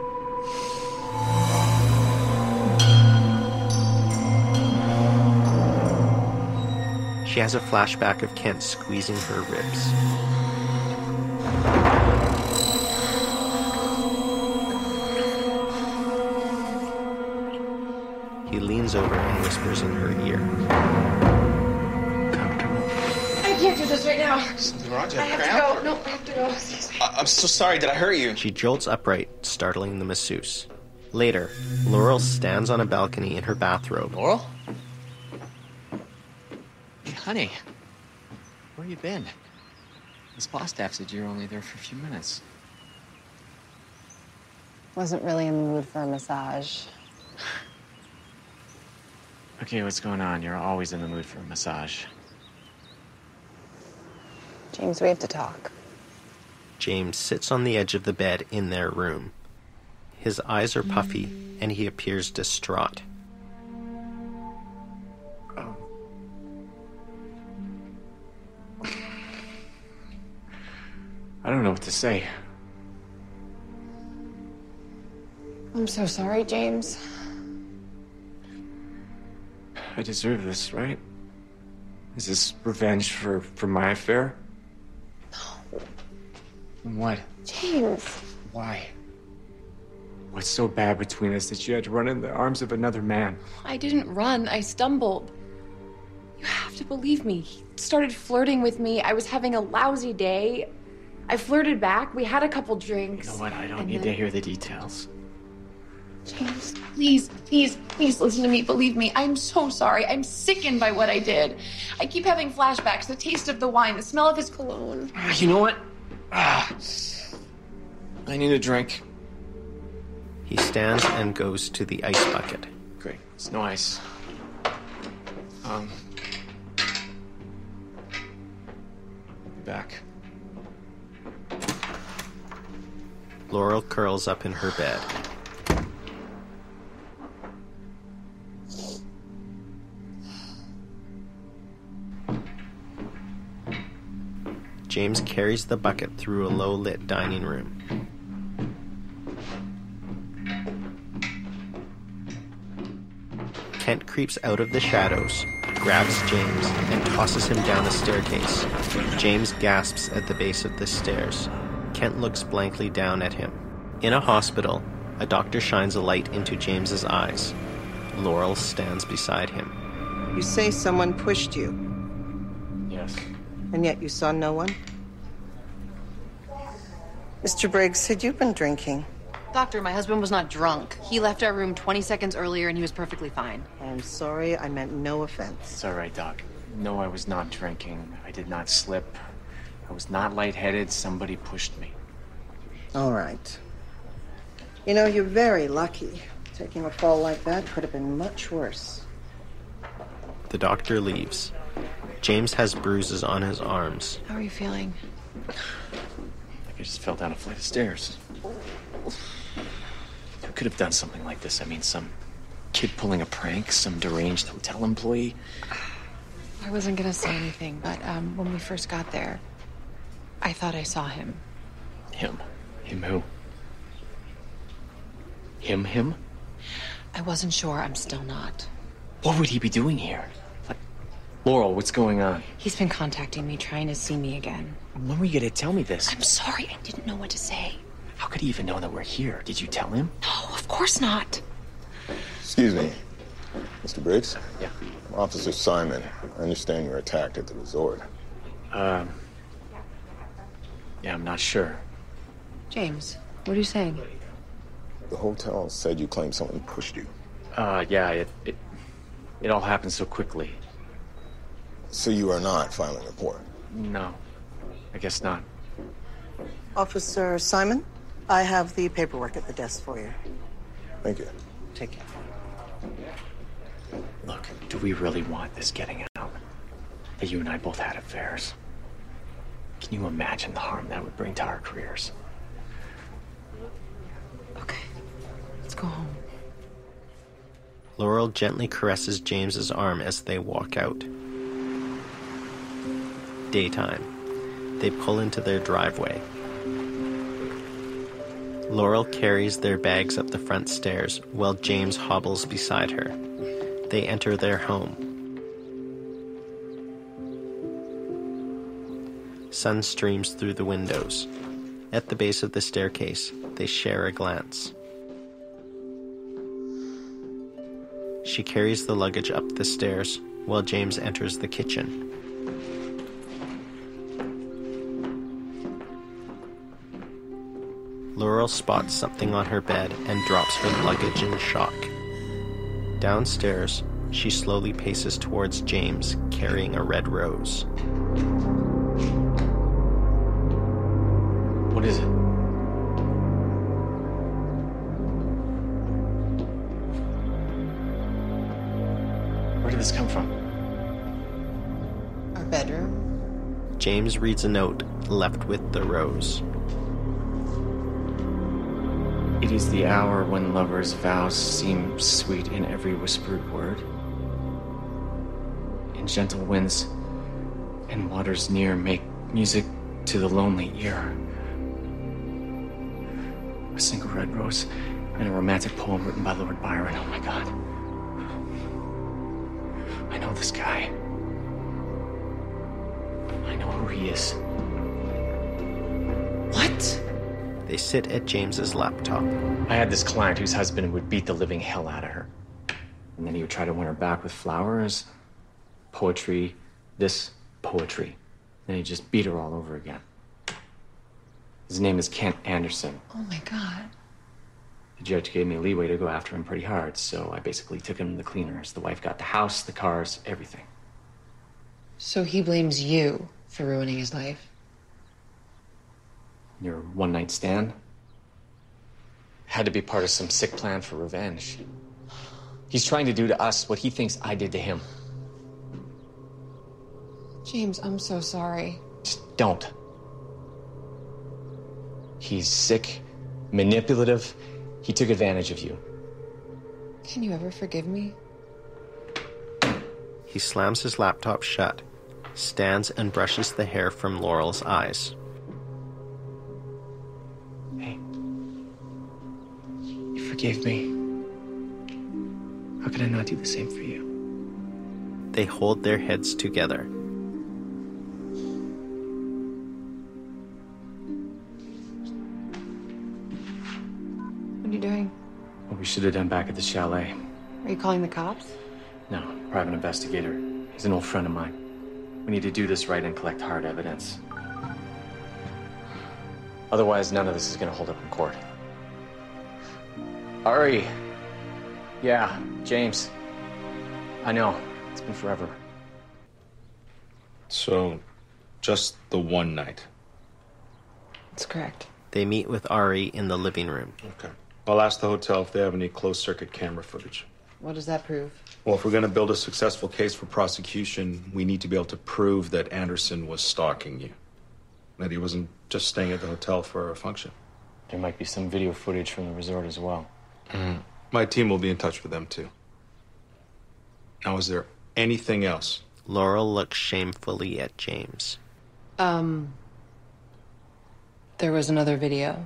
She has a flashback of Kent squeezing her ribs. He leans over and whispers in her ear. I can't do this right now. Something wrong? Do you I have have cramp? to go. No, I have to go. Excuse me. I'm so sorry. Did I hurt you? She jolts upright, startling the masseuse. Later, Laurel stands on a balcony in her bathrobe. Laurel? Hey, honey. Where you been? The spa staff said you were only there for a few minutes. Wasn't really in the mood for a massage. Okay, what's going on? You're always in the mood for a massage. James, we have to talk. James sits on the edge of the bed in their room. His eyes are puffy, and he appears distraught. I don't know what to say. I'm so sorry, James. I deserve this, right? Is this revenge for my affair? No. What? James. Why? What's so bad between us that you had to run in the arms of another man? I didn't run. I stumbled. You have to believe me. He started flirting with me. I was having a lousy day. I flirted back. We had a couple drinks. You know what? I don't need to hear the details. James, please, please, please listen to me. Believe me, I'm so sorry. I'm sickened by what I did. I keep having flashbacks, the taste of the wine, the smell of his cologne. You know what? I need a drink. He stands and goes to the ice bucket. Great. It's no ice. I'll be back. Laurel curls up in her bed. James carries the bucket through a low-lit dining room. Kent creeps out of the shadows, grabs James, and tosses him down a staircase. James gasps at the base of the stairs. Kent looks blankly down at him. In a hospital, a doctor shines a light into James's eyes. Laurel stands beside him. You say someone pushed you, Yes. and yet you saw no one? Mr. Briggs, had you been drinking? Doctor, my husband was not drunk. He left our room 20 seconds earlier and he was perfectly fine. I'm sorry, I meant no offense. It's all right, Doc. No, I was not drinking. I did not slip. I was not lightheaded. Somebody pushed me. All right. You know, you're very lucky. Taking a fall like that could have been much worse. The doctor leaves. James has bruises on his arms. How are you feeling? Like I just fell down a flight of stairs. Who could have done something like this? I mean, some kid pulling a prank, some deranged hotel employee. I wasn't gonna say anything, but when we first got there, I thought I saw him. Him? Him who? Him? I wasn't sure. I'm still not. What would he be doing here? Like, Laurel, what's going on? He's been contacting me, trying to see me again. When were you gonna tell me this? I'm sorry. I didn't know what to say. How could he even know that we're here? Did you tell him? No, of course not. Excuse me, Mr. Briggs? Yeah. Officer Simon, I understand you were attacked at the resort. Yeah, I'm not sure. James, what are you saying? The hotel said you claimed someone pushed you. Yeah, it all happened so quickly. So you are not filing a report? No, I guess not. Officer Simon, I have the paperwork at the desk for you. Thank you. Take care. Look, do we really want this getting out? That you and I both had affairs? Can you imagine the harm that would bring to our careers? Okay, let's go home. Laurel gently caresses James's arm as they walk out. Daytime. They pull into their driveway. Laurel carries their bags up the front stairs while James hobbles beside her. They enter their home. Sun streams through the windows. At the base of the staircase, they share a glance. She carries the luggage up the stairs while James enters the kitchen. Laurel spots something on her bed and drops her luggage in shock. Downstairs, she slowly paces towards James, carrying a red rose. What is it? Where did this come from? Our bedroom. James reads a note left with the rose. It is the hour when lovers' vows seem sweet in every whispered word. And gentle winds and waters near make music to the lonely ear. A single red rose and a romantic poem written by Lord Byron. Oh my God. I know this guy. I know who he is. What? They sit at James's laptop. I had this client whose husband would beat the living hell out of her. And then he would try to win her back with flowers, poetry, this poetry. Then he'd just beat her all over again. His name is Kent Anderson. Oh my God. The judge gave me leeway to go after him pretty hard, so I basically took him to the cleaners. The wife got the house, the cars, everything. So he blames you for ruining his life? Your one-night stand? Had to be part of some sick plan for revenge. He's trying to do to us what he thinks I did to him. James, I'm so sorry. Just don't. He's sick, manipulative. He took advantage of you. Can you ever forgive me? He slams his laptop shut stands and brushes the hair from Laurel's eyes. Hey. You forgave me. How can I not do the same for you? They hold their heads together. What are you doing? What we should have done back at the chalet. Are you calling the cops? No, private investigator. He's an old friend of mine. We need to do this right and collect hard evidence. Otherwise, none of this is going to hold up in court. Ari. Yeah, James. I know. It's been forever. So, just the one night? That's correct. They meet with Ari in the living room. Okay. I'll ask the hotel if they have any closed-circuit camera footage. What does that prove? Well, if we're going to build a successful case for prosecution, we need to be able to prove that Anderson was stalking you. That he wasn't just staying at the hotel for a function. There might be some video footage from the resort as well. My team will be in touch with them, too. Now, is there anything else? Laurel looks shamefully at James. There was another video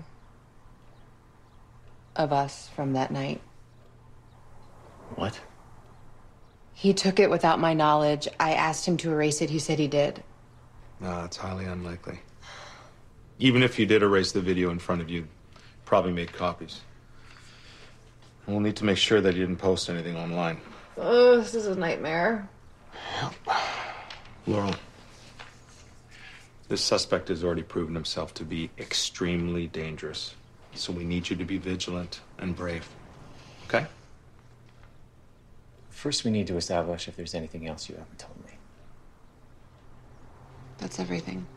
of us from that night. What? He took it without my knowledge. I asked him to erase it. He said he did. No, it's highly unlikely. Even if you did erase the video in front of you, probably made copies. We'll need to make sure that you didn't post anything online. This is a nightmare. Laurel, this suspect has already proven himself to be extremely dangerous. So we need you to be vigilant and brave. Okay? First, we need to establish if there's anything else you haven't told me. That's everything.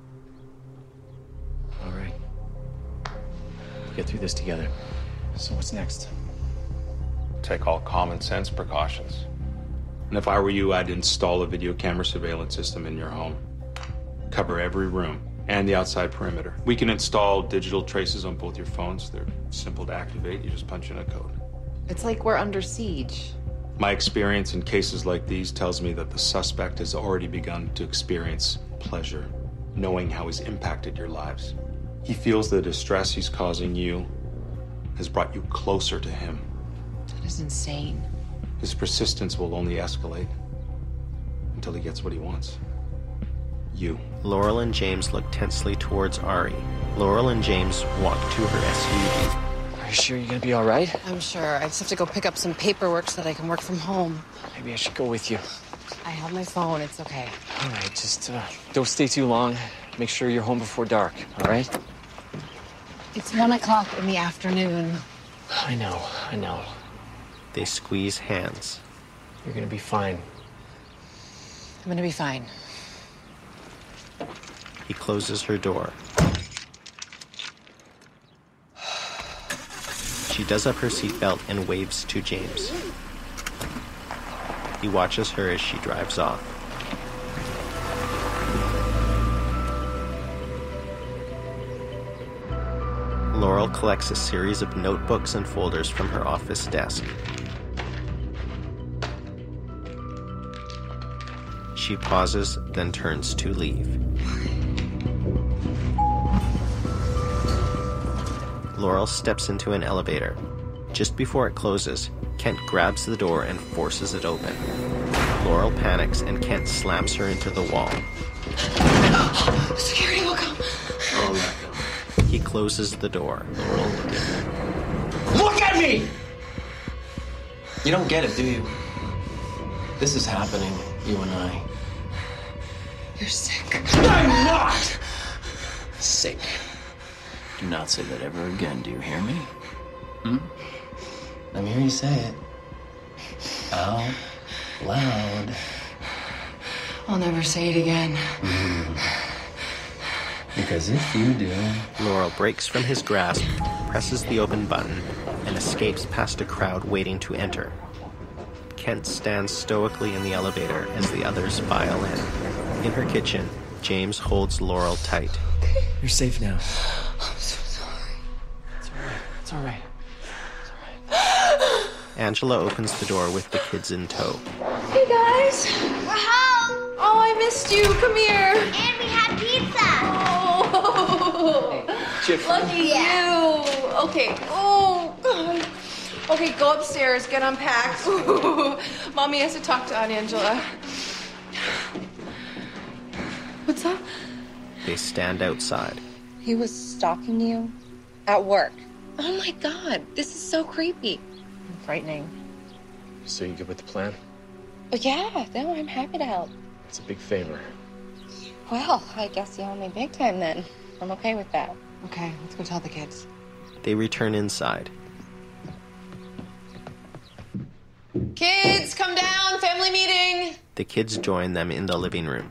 All right. We'll get through this together. So what's next? Take all common sense precautions. And if I were you, I'd install a video camera surveillance system in your home. Cover every room and the outside perimeter. We can install digital traces on both your phones. They're simple to activate. You just punch in a code. It's like we're under siege. My experience in cases like these tells me that the suspect has already begun to experience pleasure, knowing how he's impacted your lives. He feels the distress he's causing you has brought you closer to him. That is insane. His persistence will only escalate until he gets what he wants. You. Laurel and James look tensely towards Ari. Laurel and James walk to her SUV. Are you sure you're gonna be all right? I'm sure. I just have to go pick up some paperwork so that I can work from home. Maybe I should go with you. I have my phone. It's okay. All right, just don't stay too long. Make sure you're home before dark, all right? It's 1 o'clock in the afternoon. I know. They squeeze hands. You're gonna be fine. I'm gonna be fine. He closes her door. She does up her seatbelt and waves to James. He watches her as she drives off. Laurel collects a series of notebooks and folders from her office desk. She pauses, then turns to leave. Laurel steps into an elevator. Just before it closes, Kent grabs the door and forces it open. Laurel panics and Kent slams her into the wall. Security will come. He closes the door. Laurel Look at me! You don't get it, do you? This is happening, you and I. You're sick. I'm not! Sick. Do not say that ever again, do you hear me? Let me hear you say it. Out loud. I'll never say it again. Because if you do... Laurel breaks from his grasp, presses the open button, and escapes past a crowd waiting to enter. Kent stands stoically in the elevator as the others file in. In her kitchen, James holds Laurel tight. You're safe now. I'm so sorry. It's all right. Angela opens the door with the kids in tow. Hey guys, we're home. Oh, I missed you. Come here. And we had pizza. Oh, lucky you. Okay. Oh, God. Okay, go upstairs, get unpacked. Mommy has to talk to Aunt Angela. What's up? They stand outside. He was stalking you at work. Oh my God, this is so creepy. Frightening. So you good with the plan? Yeah, no, I'm happy to help. It's a big favor. Well, I guess you owe me big time then. I'm okay with that. Okay, let's go tell the kids. They return inside. Kids, come down, family meeting. The kids join them in the living room.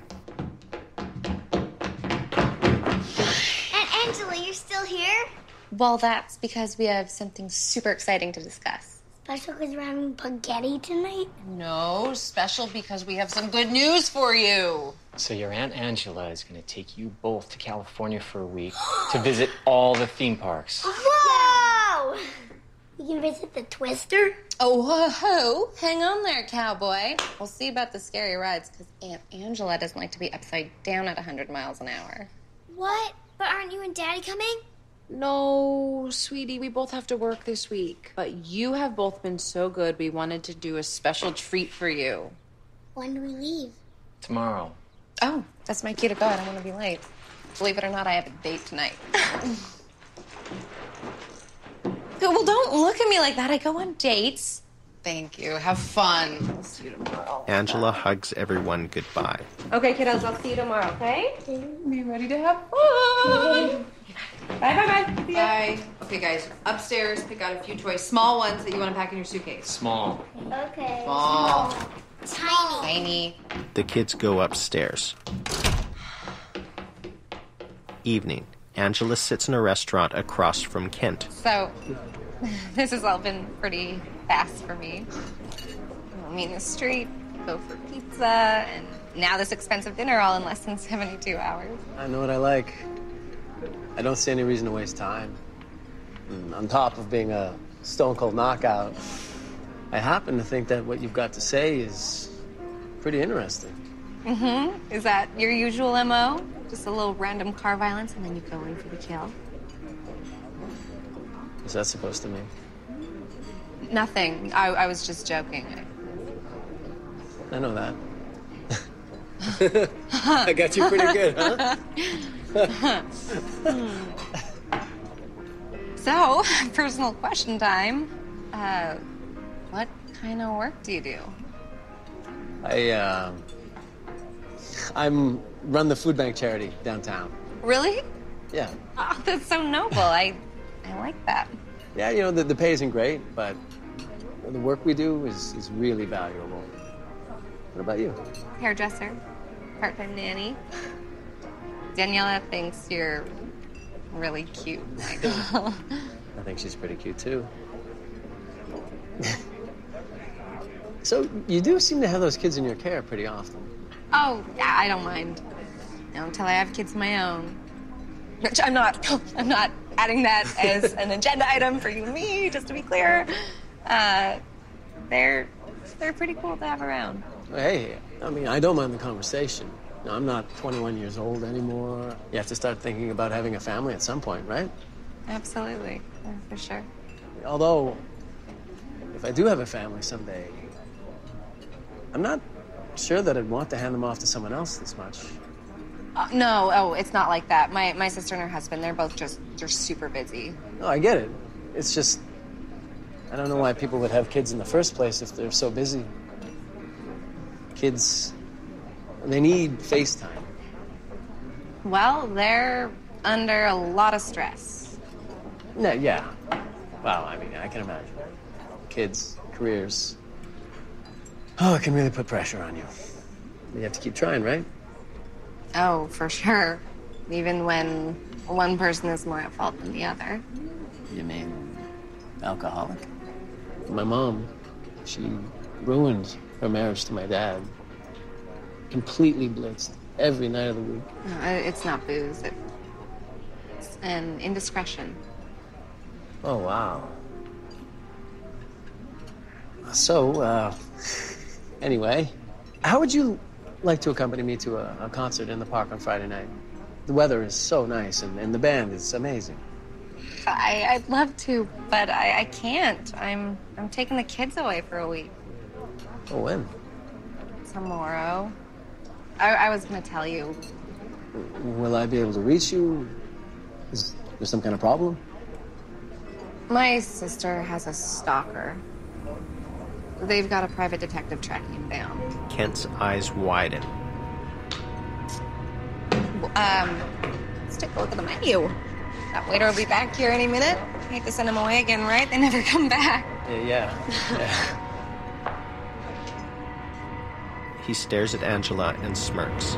Aunt Angela, you're still here? Well, that's because we have something super exciting to discuss. Special because we're having spaghetti tonight? No, special because we have some good news for you. So your Aunt Angela is going to take you both to California for a week to visit all the theme parks. Whoa! We can visit the Twister? Oh, ho, hang on there, cowboy. We'll see about the scary rides, because Aunt Angela doesn't like to be upside down at 100 miles an hour. What? But aren't you and Daddy coming? No, sweetie, we both have to work this week. But you have both been so good, we wanted to do a special treat for you. When do we leave? Tomorrow. Oh, that's my cue to go. I don't want to be late. Believe it or not, I have a date tonight. Well, don't look at me like that. I go on dates. Thank you. Have fun. I'll see you tomorrow. Angela hugs everyone goodbye. Okay, kiddos, I'll see you tomorrow, okay? Be ready to have fun. Bye. Bye. Okay, guys, upstairs, pick out a few toys. Small ones that you want to pack in your suitcase. Small. Okay. Small. Tiny. The kids go upstairs. Evening. Angela sits in a restaurant across from Kent. So, this has all been pretty fast for me. I'll meet in the street, go for pizza, and now this expensive dinner all in less than 72 hours. I know what I like. I don't see any reason to waste time. And on top of being a stone-cold knockout, I happen to think that what you've got to say is pretty interesting. Mm-hmm. Is that your usual MO? Just a little random car violence, and then you go in for the kill? What's that supposed to mean? Nothing. I was just joking. I know that. I got you pretty good, huh? So, personal question time. What kind of work do you do? I'm run the food bank charity downtown. Really? Yeah. Oh, that's so noble. I like that. Yeah, you know, the pay isn't great, but the work we do is really valuable. What about you? Hairdresser, part-time nanny. Daniela thinks you're really cute, Michael. I think she's pretty cute, too. So, you do seem to have those kids in your care pretty often. Oh, yeah, I don't mind. You know, until I have kids of my own. Which I'm not adding that as an agenda item for you and me, just to be clear. They're pretty cool to have around. Hey, I mean, I don't mind the conversation. You know, I'm not 21 years old anymore. You have to start thinking about having a family at some point, right? Absolutely, yeah, for sure. Although, if I do have a family someday, I'm not sure that I'd want to hand them off to someone else this much. No, it's not like that. My sister and her husband, they're super busy. No, I get it. It's just, I don't know why people would have kids in the first place if they're so busy. Kids, they need FaceTime. Well, they're under a lot of stress. No, yeah. Well, I mean, I can imagine. Kids, careers. Oh, it can really put pressure on you. You have to keep trying, right? Oh, for sure. Even when one person is more at fault than the other. You mean alcoholic? My mom, she ruined her marriage to my dad. Completely blitzed every night of the week. No, it's not booze. It's an indiscretion. Oh, wow. So, anyway, how would you like to accompany me to a concert in the park on Friday night. The weather is so nice, and the band is amazing. I'd love to, but I can't. I'm taking the kids away for a week. Oh, when? Tomorrow. I was gonna tell you. Will I be able to reach you? Is there some kind of problem? My sister has a stalker. They've got a private detective tracking him down. Kent's eyes widen. Let's take a look at the menu. That waiter will be back here any minute. Hate to send him away again, right? They never come back. Yeah. He stares at Angela and smirks.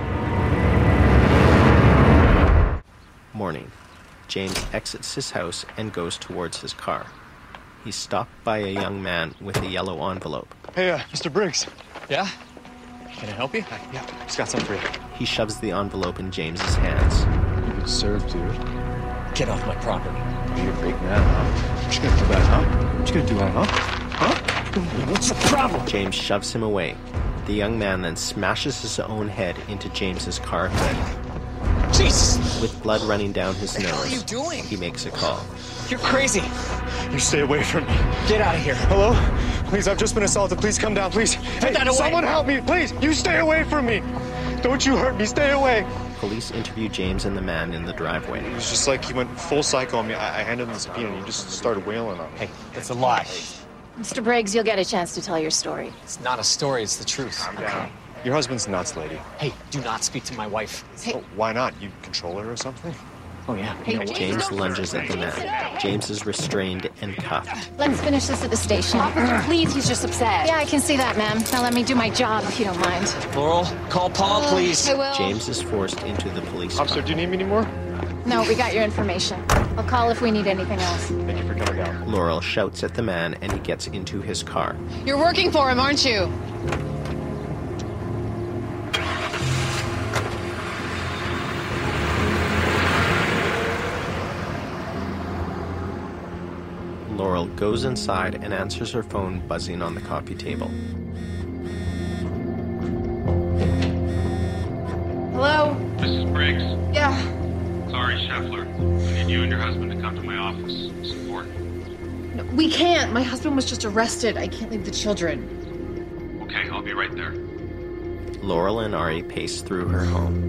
Morning. James exits his house and goes towards his car. He's stopped by a young man with a yellow envelope. Hey, Mr. Briggs. Yeah? Can I help you? Yeah, just got some for you. He shoves the envelope in James's hands. Good serve, dude. Get off my property. You're a big man, huh? What you gonna do that, huh? What you gonna do that, huh? What's the problem? James shoves him away. The young man then smashes his own head into James's car hood. Jesus! With blood running down his nose, What the hell are you doing? He makes a call. You're crazy. You stay away from me. Get out of here. Hello? Please, I've just been assaulted. Please come down, please. Hey, that away. Someone help me, please. You stay away from me. Don't you hurt me. Stay away. Police interview James and the man in the driveway. It was just like he went full psycho on me. I handed him the subpoena and he just started wailing on me. Hey, that's a lie. Mr. Briggs, you'll get a chance to tell your story. It's not a story, it's the truth. Calm down. Your husband's nuts, lady. Hey, do not speak to my wife. Hey. Oh, why not? You control her or something? Oh, yeah. Hey, James lunges at the man. James is restrained and cuffed. Let's finish this at the station. Officer, please, he's just upset. Yeah, I can see that, ma'am. Now let me do my job, if you don't mind. Laurel, call Paul, please. I will. James is forced into the police car. Officer, do you need me anymore? No, we got your information. I'll call if we need anything else. Thank you for coming down. Laurel shouts at the man and he gets into his car. You're working for him, aren't you? Laurel goes inside and answers her phone buzzing on the coffee table. Hello? Mrs. Briggs? Yeah. Sorry, Scheffler. I need you and your husband to come to my office. Support. No, we can't. My husband was just arrested. I can't leave the children. Okay, I'll be right there. Laurel and Ari pace through her home.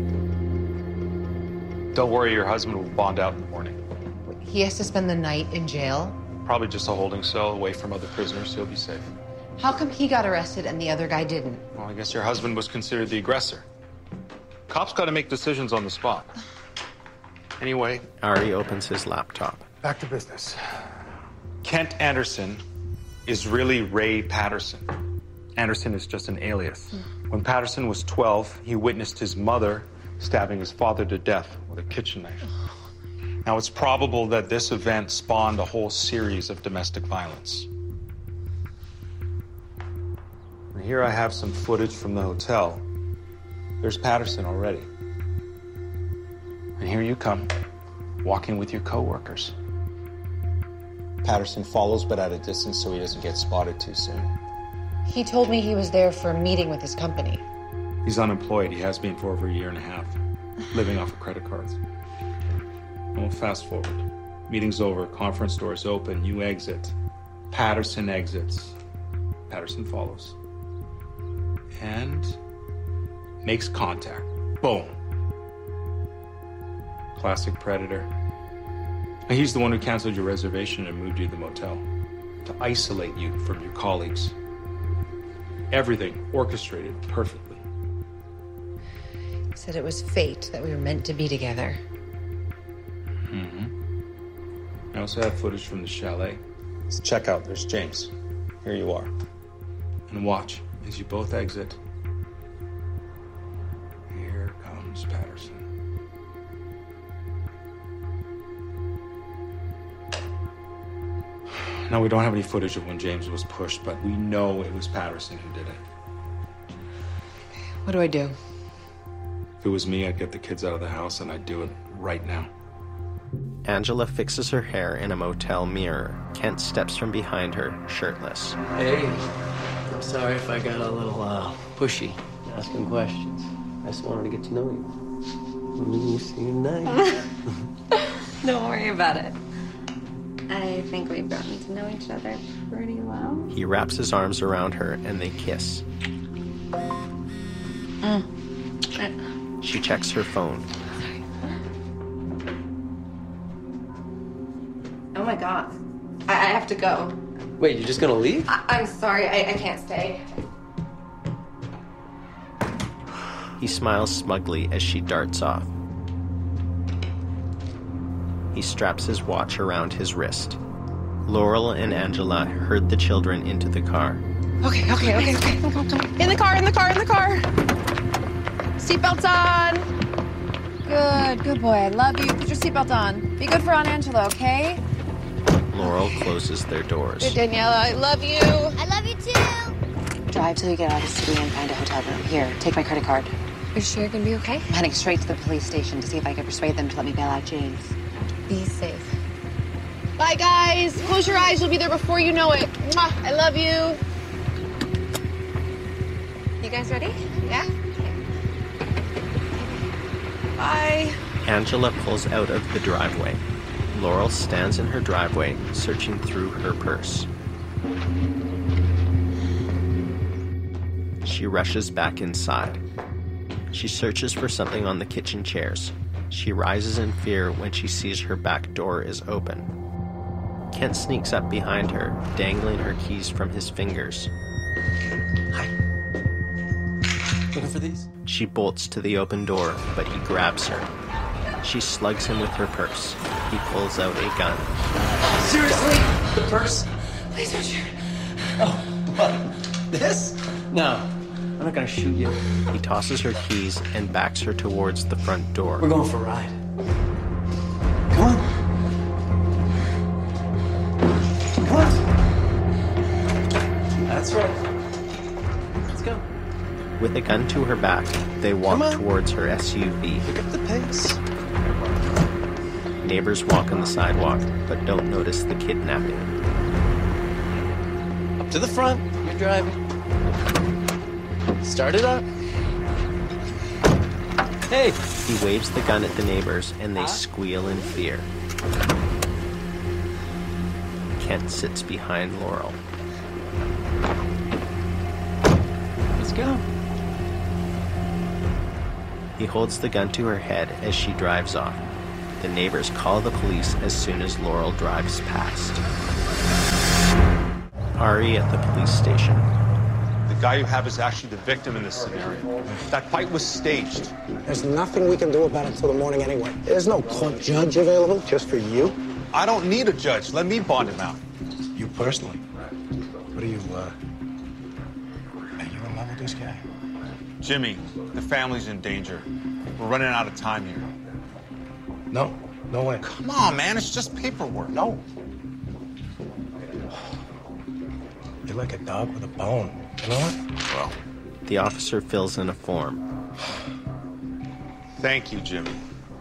Don't worry, your husband will bond out in the morning. He has to spend the night in jail? Probably just a holding cell away from other prisoners. He'll be safe. How come he got arrested and the other guy didn't? Well, I guess your husband was considered the aggressor. Cops got to make decisions on the spot. Anyway. Ari opens his laptop. Back to business. Kent Anderson is really Ray Patterson. Anderson is just an alias. When Patterson was 12, he witnessed his mother stabbing his father to death with a kitchen knife. Now, it's probable that this event spawned a whole series of domestic violence. And here I have some footage from the hotel. There's Patterson already. And here you come, walking with your coworkers. Patterson follows, but at a distance so he doesn't get spotted too soon. He told me he was there for a meeting with his company. He's unemployed. He has been for over a year and a half, living off of credit cards. Well, fast forward. Meeting's over, conference doors open, you exit. Patterson exits. Patterson follows. And makes contact. Boom. Classic predator. Now, he's the one who canceled your reservation and moved you to the motel to isolate you from your colleagues. Everything orchestrated perfectly. He said it was fate, that we were meant to be together. I also have footage from the chalet. Let's check out. There's James. Here you are. And watch as you both exit. Here comes Patterson. Now, we don't have any footage of when James was pushed, but we know it was Patterson who did it. What do I do? If it was me, I'd get the kids out of the house, and I'd do it right now. Angela fixes her hair in a motel mirror. Kent steps from behind her, shirtless. Hey, I'm sorry if I got a little pushy. asking questions. I just wanted to get to know you. You seem nice. Don't worry about it. I think we've gotten to know each other pretty well. He wraps his arms around her and they kiss. She checks her phone. Oh my God. I have to go. Wait, you're just gonna leave? I'm sorry, I can't stay. He smiles smugly as she darts off. He straps his watch around his wrist. Laurel and Angela herd the children into the car. Okay. In the car. Seatbelts on. Good boy. I love you. Put your seatbelt on. Be good for Aunt Angela, okay? Laurel closes their doors. Good, Daniela. I love you. I love you too. Drive till you get out of the city and find a hotel room. Here, take my credit card. Are you sure you're gonna be okay? I'm heading straight to the police station to see if I can persuade them to let me bail out James. Be safe. Bye, guys. Close your eyes. You'll be there before you know it. Mwah. I love you. You guys ready? Yeah? Bye. Angela pulls out of the driveway. Laurel stands in her driveway, searching through her purse. She rushes back inside. She searches for something on the kitchen chairs. She rises in fear when she sees her back door is open. Kent sneaks up behind her, dangling her keys from his fingers. Hi. Looking for these? She bolts to the open door, but he grabs her. She slugs him with her purse. He pulls out a gun. Seriously? The purse? Please don't shoot. Oh, what? This? No, I'm not gonna shoot you. He tosses her keys and backs her towards the front door. We're going for a ride. Come on. Come on. That's right. Let's go. With a gun to her back, they walk towards her SUV. Pick up the pace. Neighbors walk on the sidewalk, but don't notice the kidnapping. Up to the front. You're driving. Start it up. Hey! He waves the gun at the neighbors, and they squeal in fear. Kent sits behind Laurel. Let's go. He holds the gun to her head as she drives off. The neighbors call the police as soon as Laurel drives past. Ari at the police station. The guy you have is actually the victim in this scenario. That fight was staged. There's nothing we can do about it until the morning anyway. There's no court judge available just for you. I don't need a judge. Let me bond him out. You personally? What are you, Are you in love with this guy? Jimmy, the family's in danger. We're running out of time here. No, no way. Come on, man. It's just paperwork. No. You're like a dog with a bone. You know what? Well, the officer fills in a form. Thank you, Jimmy.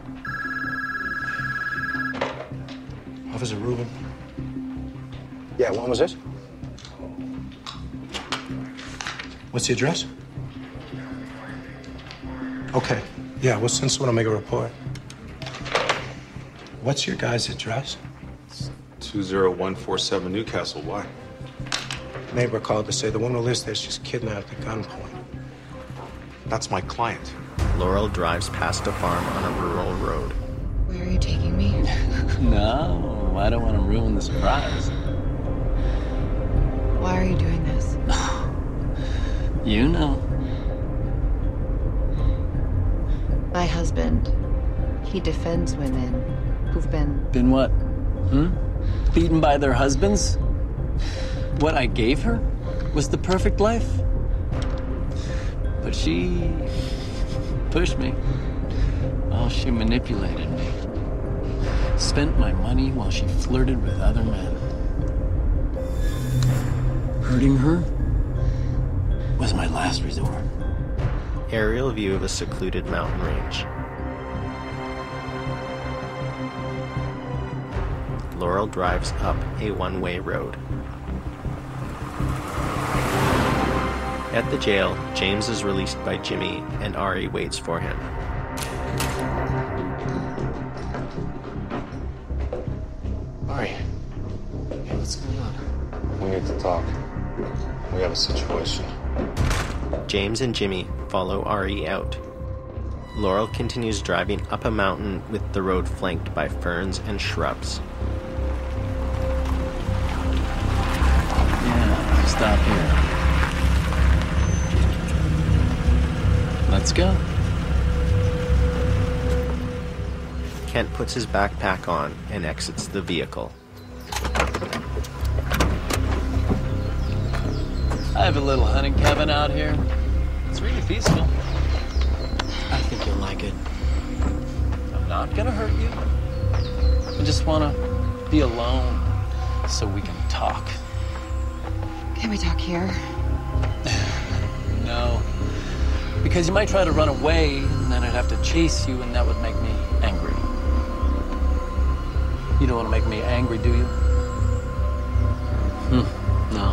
Officer Rubin. Yeah, when was this? What's the address? Okay. Yeah, well, since when I'll make a report. What's your guy's address? 20147 Newcastle. Why? Neighbor called to say the woman who lives there, she's kidnapped at gunpoint. That's my client. Laurel drives past a farm on a rural road. Where are you taking me? No, I don't want to ruin the surprise. Why are you doing this? You know. My husband, he defends women who've been... Been what? Beaten by their husbands? What I gave her was the perfect life. But she pushed me. Oh, she manipulated me. Spent my money while she flirted with other men. Hurting her was my last resort. Aerial view of a secluded mountain range. Laurel drives up a one-way road. At the jail, James is released by Jimmy, and Ari waits for him. Ari, hey, what's going on? We need to talk. We have a situation. James and Jimmy follow Ari out. Laurel continues driving up a mountain with the road flanked by ferns and shrubs. Yeah, stop here. Let's go. Kent puts his backpack on and exits the vehicle. I have a little hunting cabin out here. It's really peaceful. I think you'll like it. I'm not gonna hurt you. I just wanna be alone so we can talk. Can we talk here? No. Because you might try to run away, and then I'd have to chase you, and that would make me angry. You don't want to make me angry, do you? No.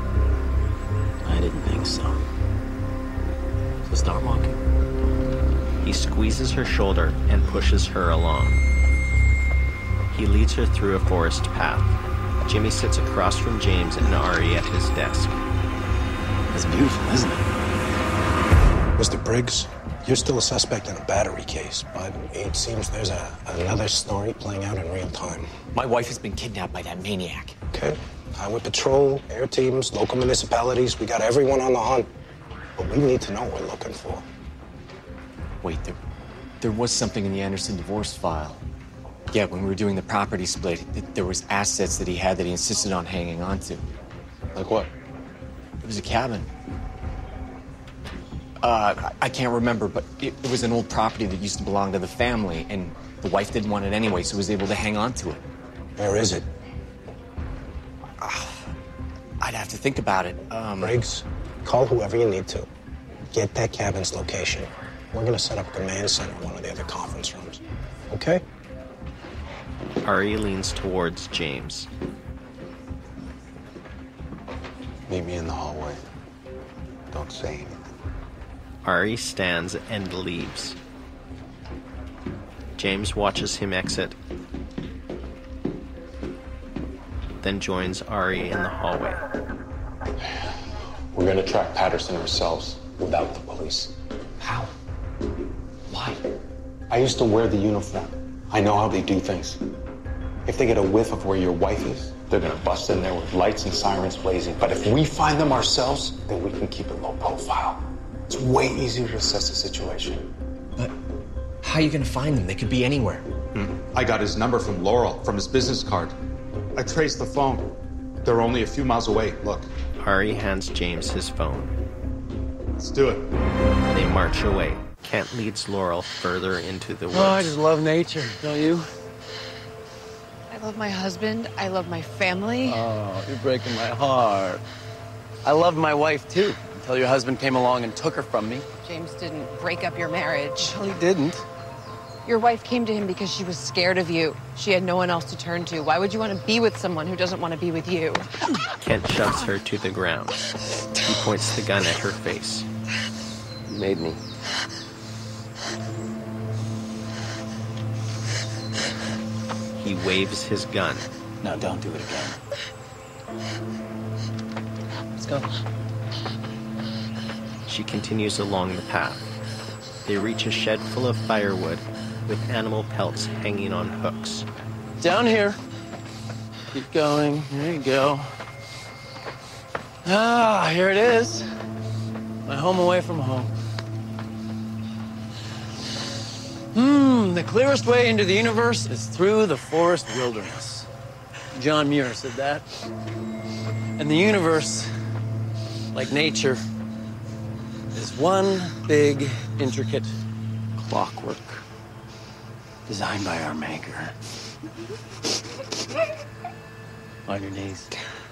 I didn't think so. So start walking. He squeezes her shoulder and pushes her along. He leads her through a forest path. Jimmy sits across from James and Ari at his desk. It's beautiful, isn't it? Mr. Briggs, you're still a suspect in a battery case, but it seems there's another story playing out in real time. My wife has been kidnapped by that maniac. Okay. Highway Patrol, air teams, local municipalities, we got everyone on the hunt. But we need to know what we're looking for. Wait, there was something in the Anderson divorce file. Yeah, when we were doing the property split, there was assets that he had that he insisted on hanging on to. Like what? It was a cabin. I can't remember, but it was an old property that used to belong to the family, and the wife didn't want it anyway, so was able to hang on to it. Where is it? I'd have to think about it. Briggs, call whoever you need to. Get that cabin's location. We're gonna set up a command center in one of the other conference rooms. Okay? Ari leans towards James. Meet me in the hallway. Don't say anything. Ari stands and leaves. James watches him exit, then joins Ari in the hallway. We're gonna track Patterson ourselves without the police. How? Why? I used to wear the uniform. I know how they do things. If they get a whiff of where your wife is, they're gonna bust in there with lights and sirens blazing. But if we find them ourselves, then we can keep it low profile. It's way easier to assess the situation. But how are you gonna find them? They could be anywhere. I got his number from Laurel, from his business card. I traced the phone. They're only a few miles away. Look. Ari hands James his phone. Let's do it. They march away. Kent leads Laurel further into the woods. Oh, I just love nature, don't you? I love my husband. I love my family. Oh, you're breaking my heart. I loved my wife, too, until your husband came along and took her from me. James didn't break up your marriage. Well, he didn't. Your wife came to him because she was scared of you. She had no one else to turn to. Why would you want to be with someone who doesn't want to be with you? Kent shoves her to the ground. He points the gun at her face. You made me. He waves his gun. No, don't do it again. Let's go. She continues along the path. They reach a shed full of firewood with animal pelts hanging on hooks. Down here. Keep going. There you go. Ah, here it is. My home away from home. The clearest way into the universe is through the forest wilderness. John Muir said that. And the universe, like nature, is one big, intricate clockwork designed by our maker. On your knees.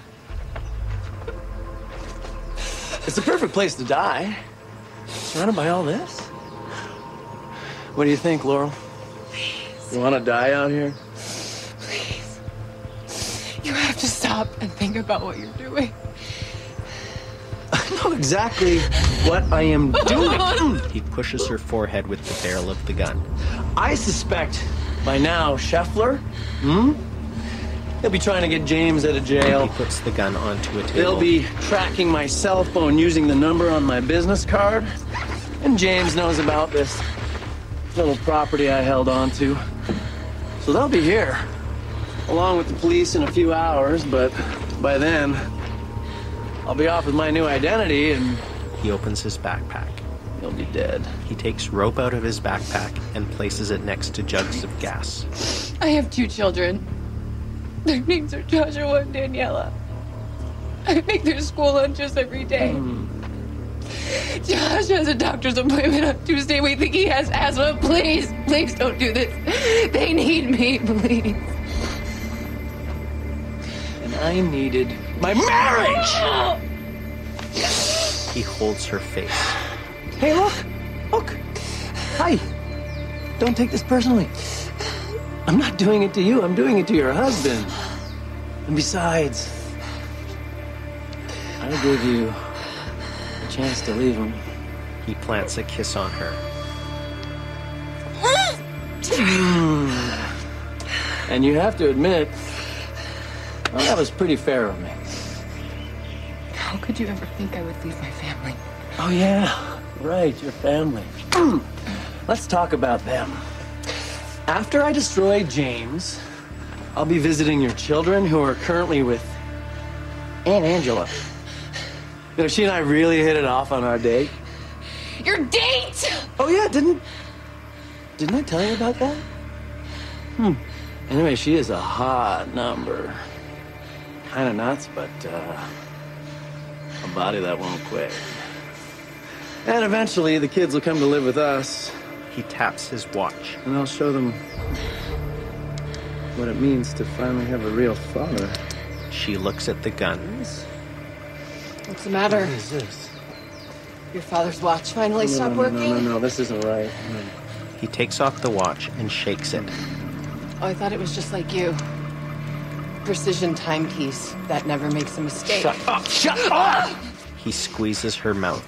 It's the perfect place to die. Surrounded by all this. What do you think, Laurel? Please. You want to die out here? Please. You have to stop and think about what you're doing. I know exactly what I am doing. He pushes her forehead with the barrel of the gun. I suspect by now Scheffler, he'll be trying to get James out of jail. He puts the gun onto a table. They'll be tracking my cell phone using the number on my business card. And James knows about this little property I held on to. So they'll be here, along with the police in a few hours, but by then, I'll be off with my new identity and... He opens his backpack. He'll be dead. He takes rope out of his backpack and places it next to jugs of gas. I have 2 children. Their names are Joshua and Daniela. I make their school lunches every day. Josh has a doctor's appointment on Tuesday. We think he has asthma. Please, please don't do this. They need me, please. And I needed my marriage! He holds her face. Hey, look! Hi! Don't take this personally. I'm not doing it to you, I'm doing it to your husband. And besides, I gave you a chance to leave him. He plants a kiss on her. And you have to admit, well, that was pretty fair of me. How could you ever think I would leave my family? Oh, yeah. Right, your family. Let's talk about them. After I destroy James, I'll be visiting your children who are currently with Aunt Angela. You know, she and I really hit it off on our date. Your date? Oh, yeah, didn't I tell you about that? Anyway, she is a hot number. Kind of nuts, but a body that won't quit. And eventually, the kids will come to live with us. He taps his watch. And I'll show them what it means to finally have a real father. She looks at the gun. What's the matter? What is this? Your father's watch finally stopped working? No, this isn't right. He takes off the watch and shakes it. Oh, I thought it was just like you. Precision timepiece that never makes a mistake. Shut up! Shut up! He squeezes her mouth.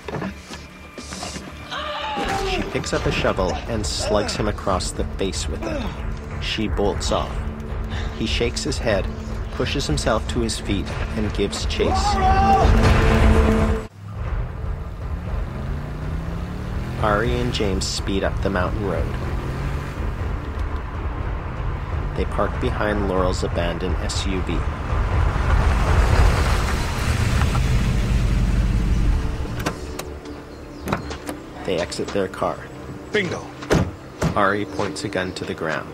She picks up a shovel and slugs him across the face with it. She bolts off. He shakes his head, pushes himself to his feet, and gives chase. Ari and James speed up the mountain road. They park behind Laurel's abandoned SUV. They exit their car. Bingo. Ari points a gun to the ground.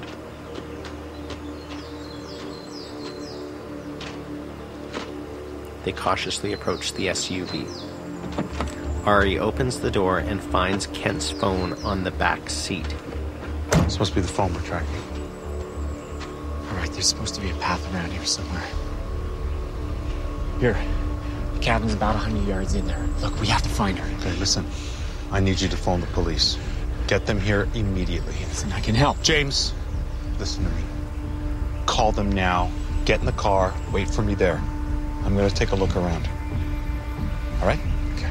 They cautiously approach the SUV. Ari opens the door and finds Kent's phone on the back seat. It's supposed to be the phone we're tracking. All right, there's supposed to be a path around here somewhere. Here. The cabin's about 100 yards in there. Look, we have to find her. Okay, listen. I need you to phone the police. Get them here immediately. Listen, I can help. James, listen to me. Call them now. Get in the car. Wait for me there. I'm going to take a look around. All right? Okay.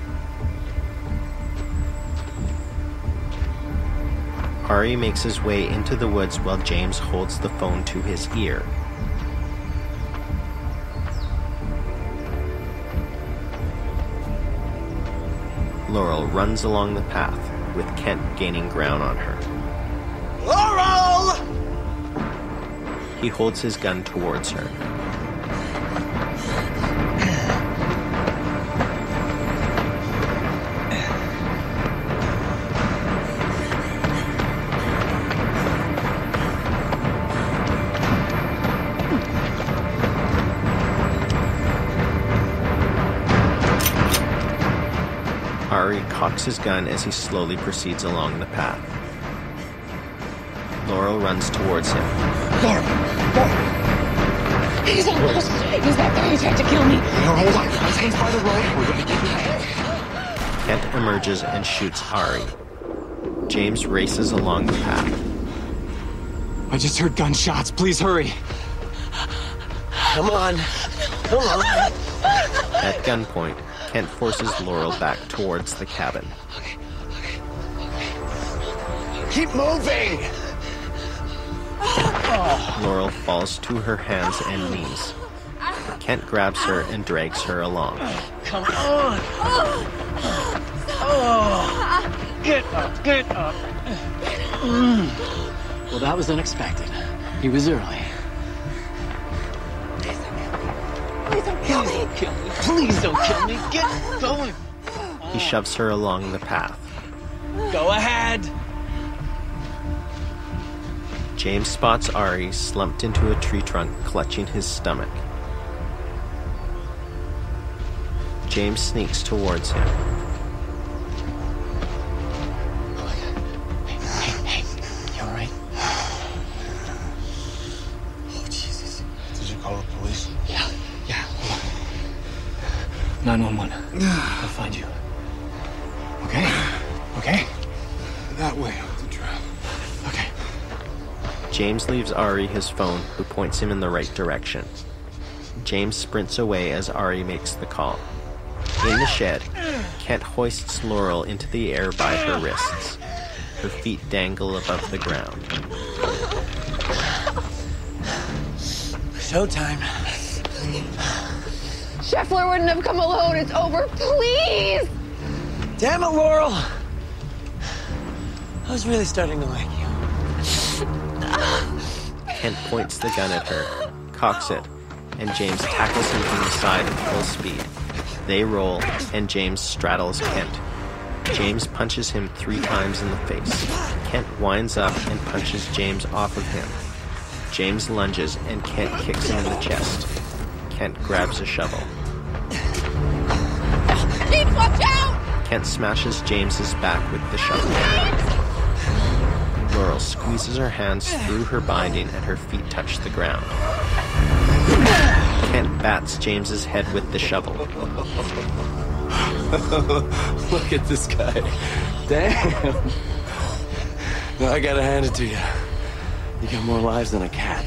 Ari makes his way into the woods while James holds the phone to his ear. Laurel runs along the path, with Kent gaining ground on her. Laurel! He holds his gun towards her. Ari cocks his gun as he slowly proceeds along the path. Laurel runs towards him. Laurel! He's almost... He's back there. He tried to kill me. Hold on. Hands by the road. We're going to get you. Kent emerges and shoots Ari. James races along the path. I just heard gunshots. Please hurry. Come on. Come on. At gunpoint, Kent forces Laurel back towards the cabin. Keep moving! Laurel falls to her hands and knees. Kent grabs her and drags her along. Come on! Oh. Get up, get up. Well, that was unexpected. He was early. Please don't kill me! Please don't kill me! Get going! He shoves her along the path. Go ahead! James spots Ari slumped into a tree trunk, clutching his stomach. James sneaks towards him. Hey, you all right? Oh, Jesus. Did you call the police? Yeah. 911. I'll find you. Okay? That way, the trap. Okay. James leaves Ari his phone, who points him in the right direction. James sprints away as Ari makes the call. In the shed, Kent hoists Laurel into the air by her wrists. Her feet dangle above the ground. Showtime. Scheffler wouldn't have come alone. It's over. Please! Damn it, Laurel! I was really starting to like you. Kent points the gun at her, cocks it, and James tackles him from the side at full speed. They roll, and James straddles Kent. James punches him 3 times in the face. Kent winds up and punches James off of him. James lunges, and Kent kicks him in the chest. Kent grabs a shovel. James, watch out! Kent smashes James's back with the shovel. Laurel squeezes her hands through her binding, and her feet touch the ground. Kent bats James's head with the shovel. Look at this guy. Damn. No, I gotta hand it to you. You got more lives than a cat.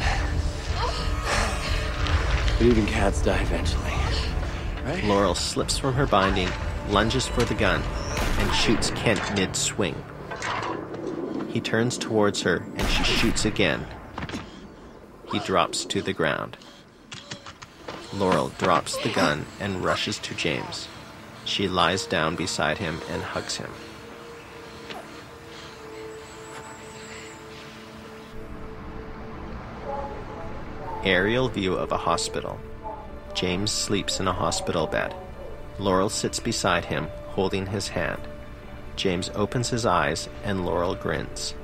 But even cats die eventually. Right? Laurel slips from her binding, lunges for the gun, and shoots Kent mid-swing. He turns towards her, and she shoots again. He drops to the ground. Laurel drops the gun and rushes to James. She lies down beside him and hugs him. Aerial view of a hospital. James sleeps in a hospital bed. Laurel sits beside him, holding his hand. James opens his eyes, and Laurel grins.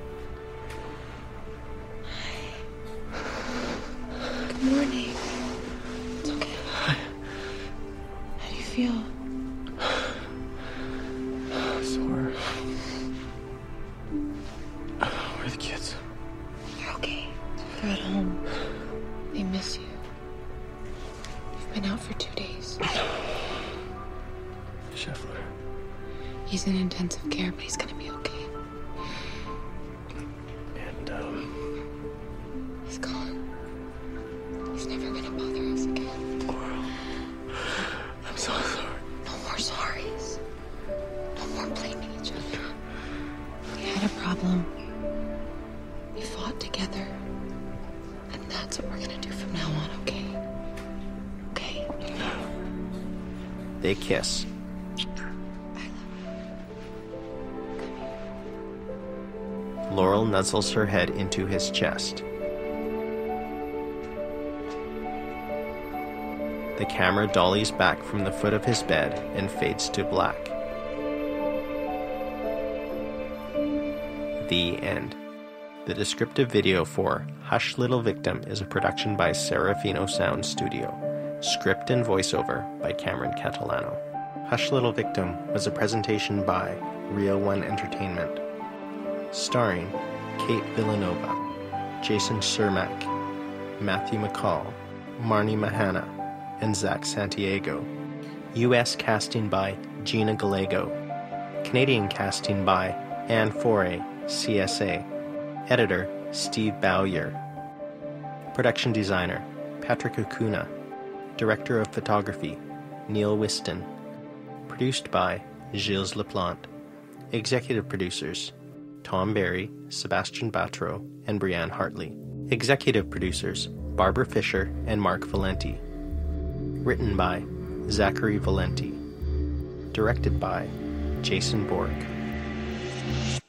Good morning. It's okay. How do you feel? Sore. Where are the kids? You're okay. They're at home. They miss you. You've been out for 2 days. Scheffler. He's in intensive care, but he's gonna be okay. And, he's gone. He's never gonna bother us again. Laurel. I'm so sorry. No more sorries. No more blaming each other. We had a problem. We fought together. And that's what we're gonna do from now on, okay? Okay? They kiss. Laurel nuzzles her head into his chest. The camera dollies back from the foot of his bed and fades to black. The end. The descriptive video for Hush Little Victim is a production by Serafino Sound Studio. Script and voiceover by Cameron Catalano. Hush Little Victim was a presentation by Rio One Entertainment. Starring Kate Villanova, Jason Cermak, Matthew McCall, Marnie Mahana, and Zach Santiago. U.S. casting by Gina Gallego. Canadian casting by Anne Foray, CSA. Editor, Steve Bowyer. Production designer, Patrick Acuna. Director of photography, Neil Whiston. Produced by Gilles Laplante. Executive producers Tom Barry, Sebastian Batro, and Brianne Hartley. Executive producers Barbara Fisher and Mark Valenti. Written by Zachary Valenti. Directed by Jason Bork.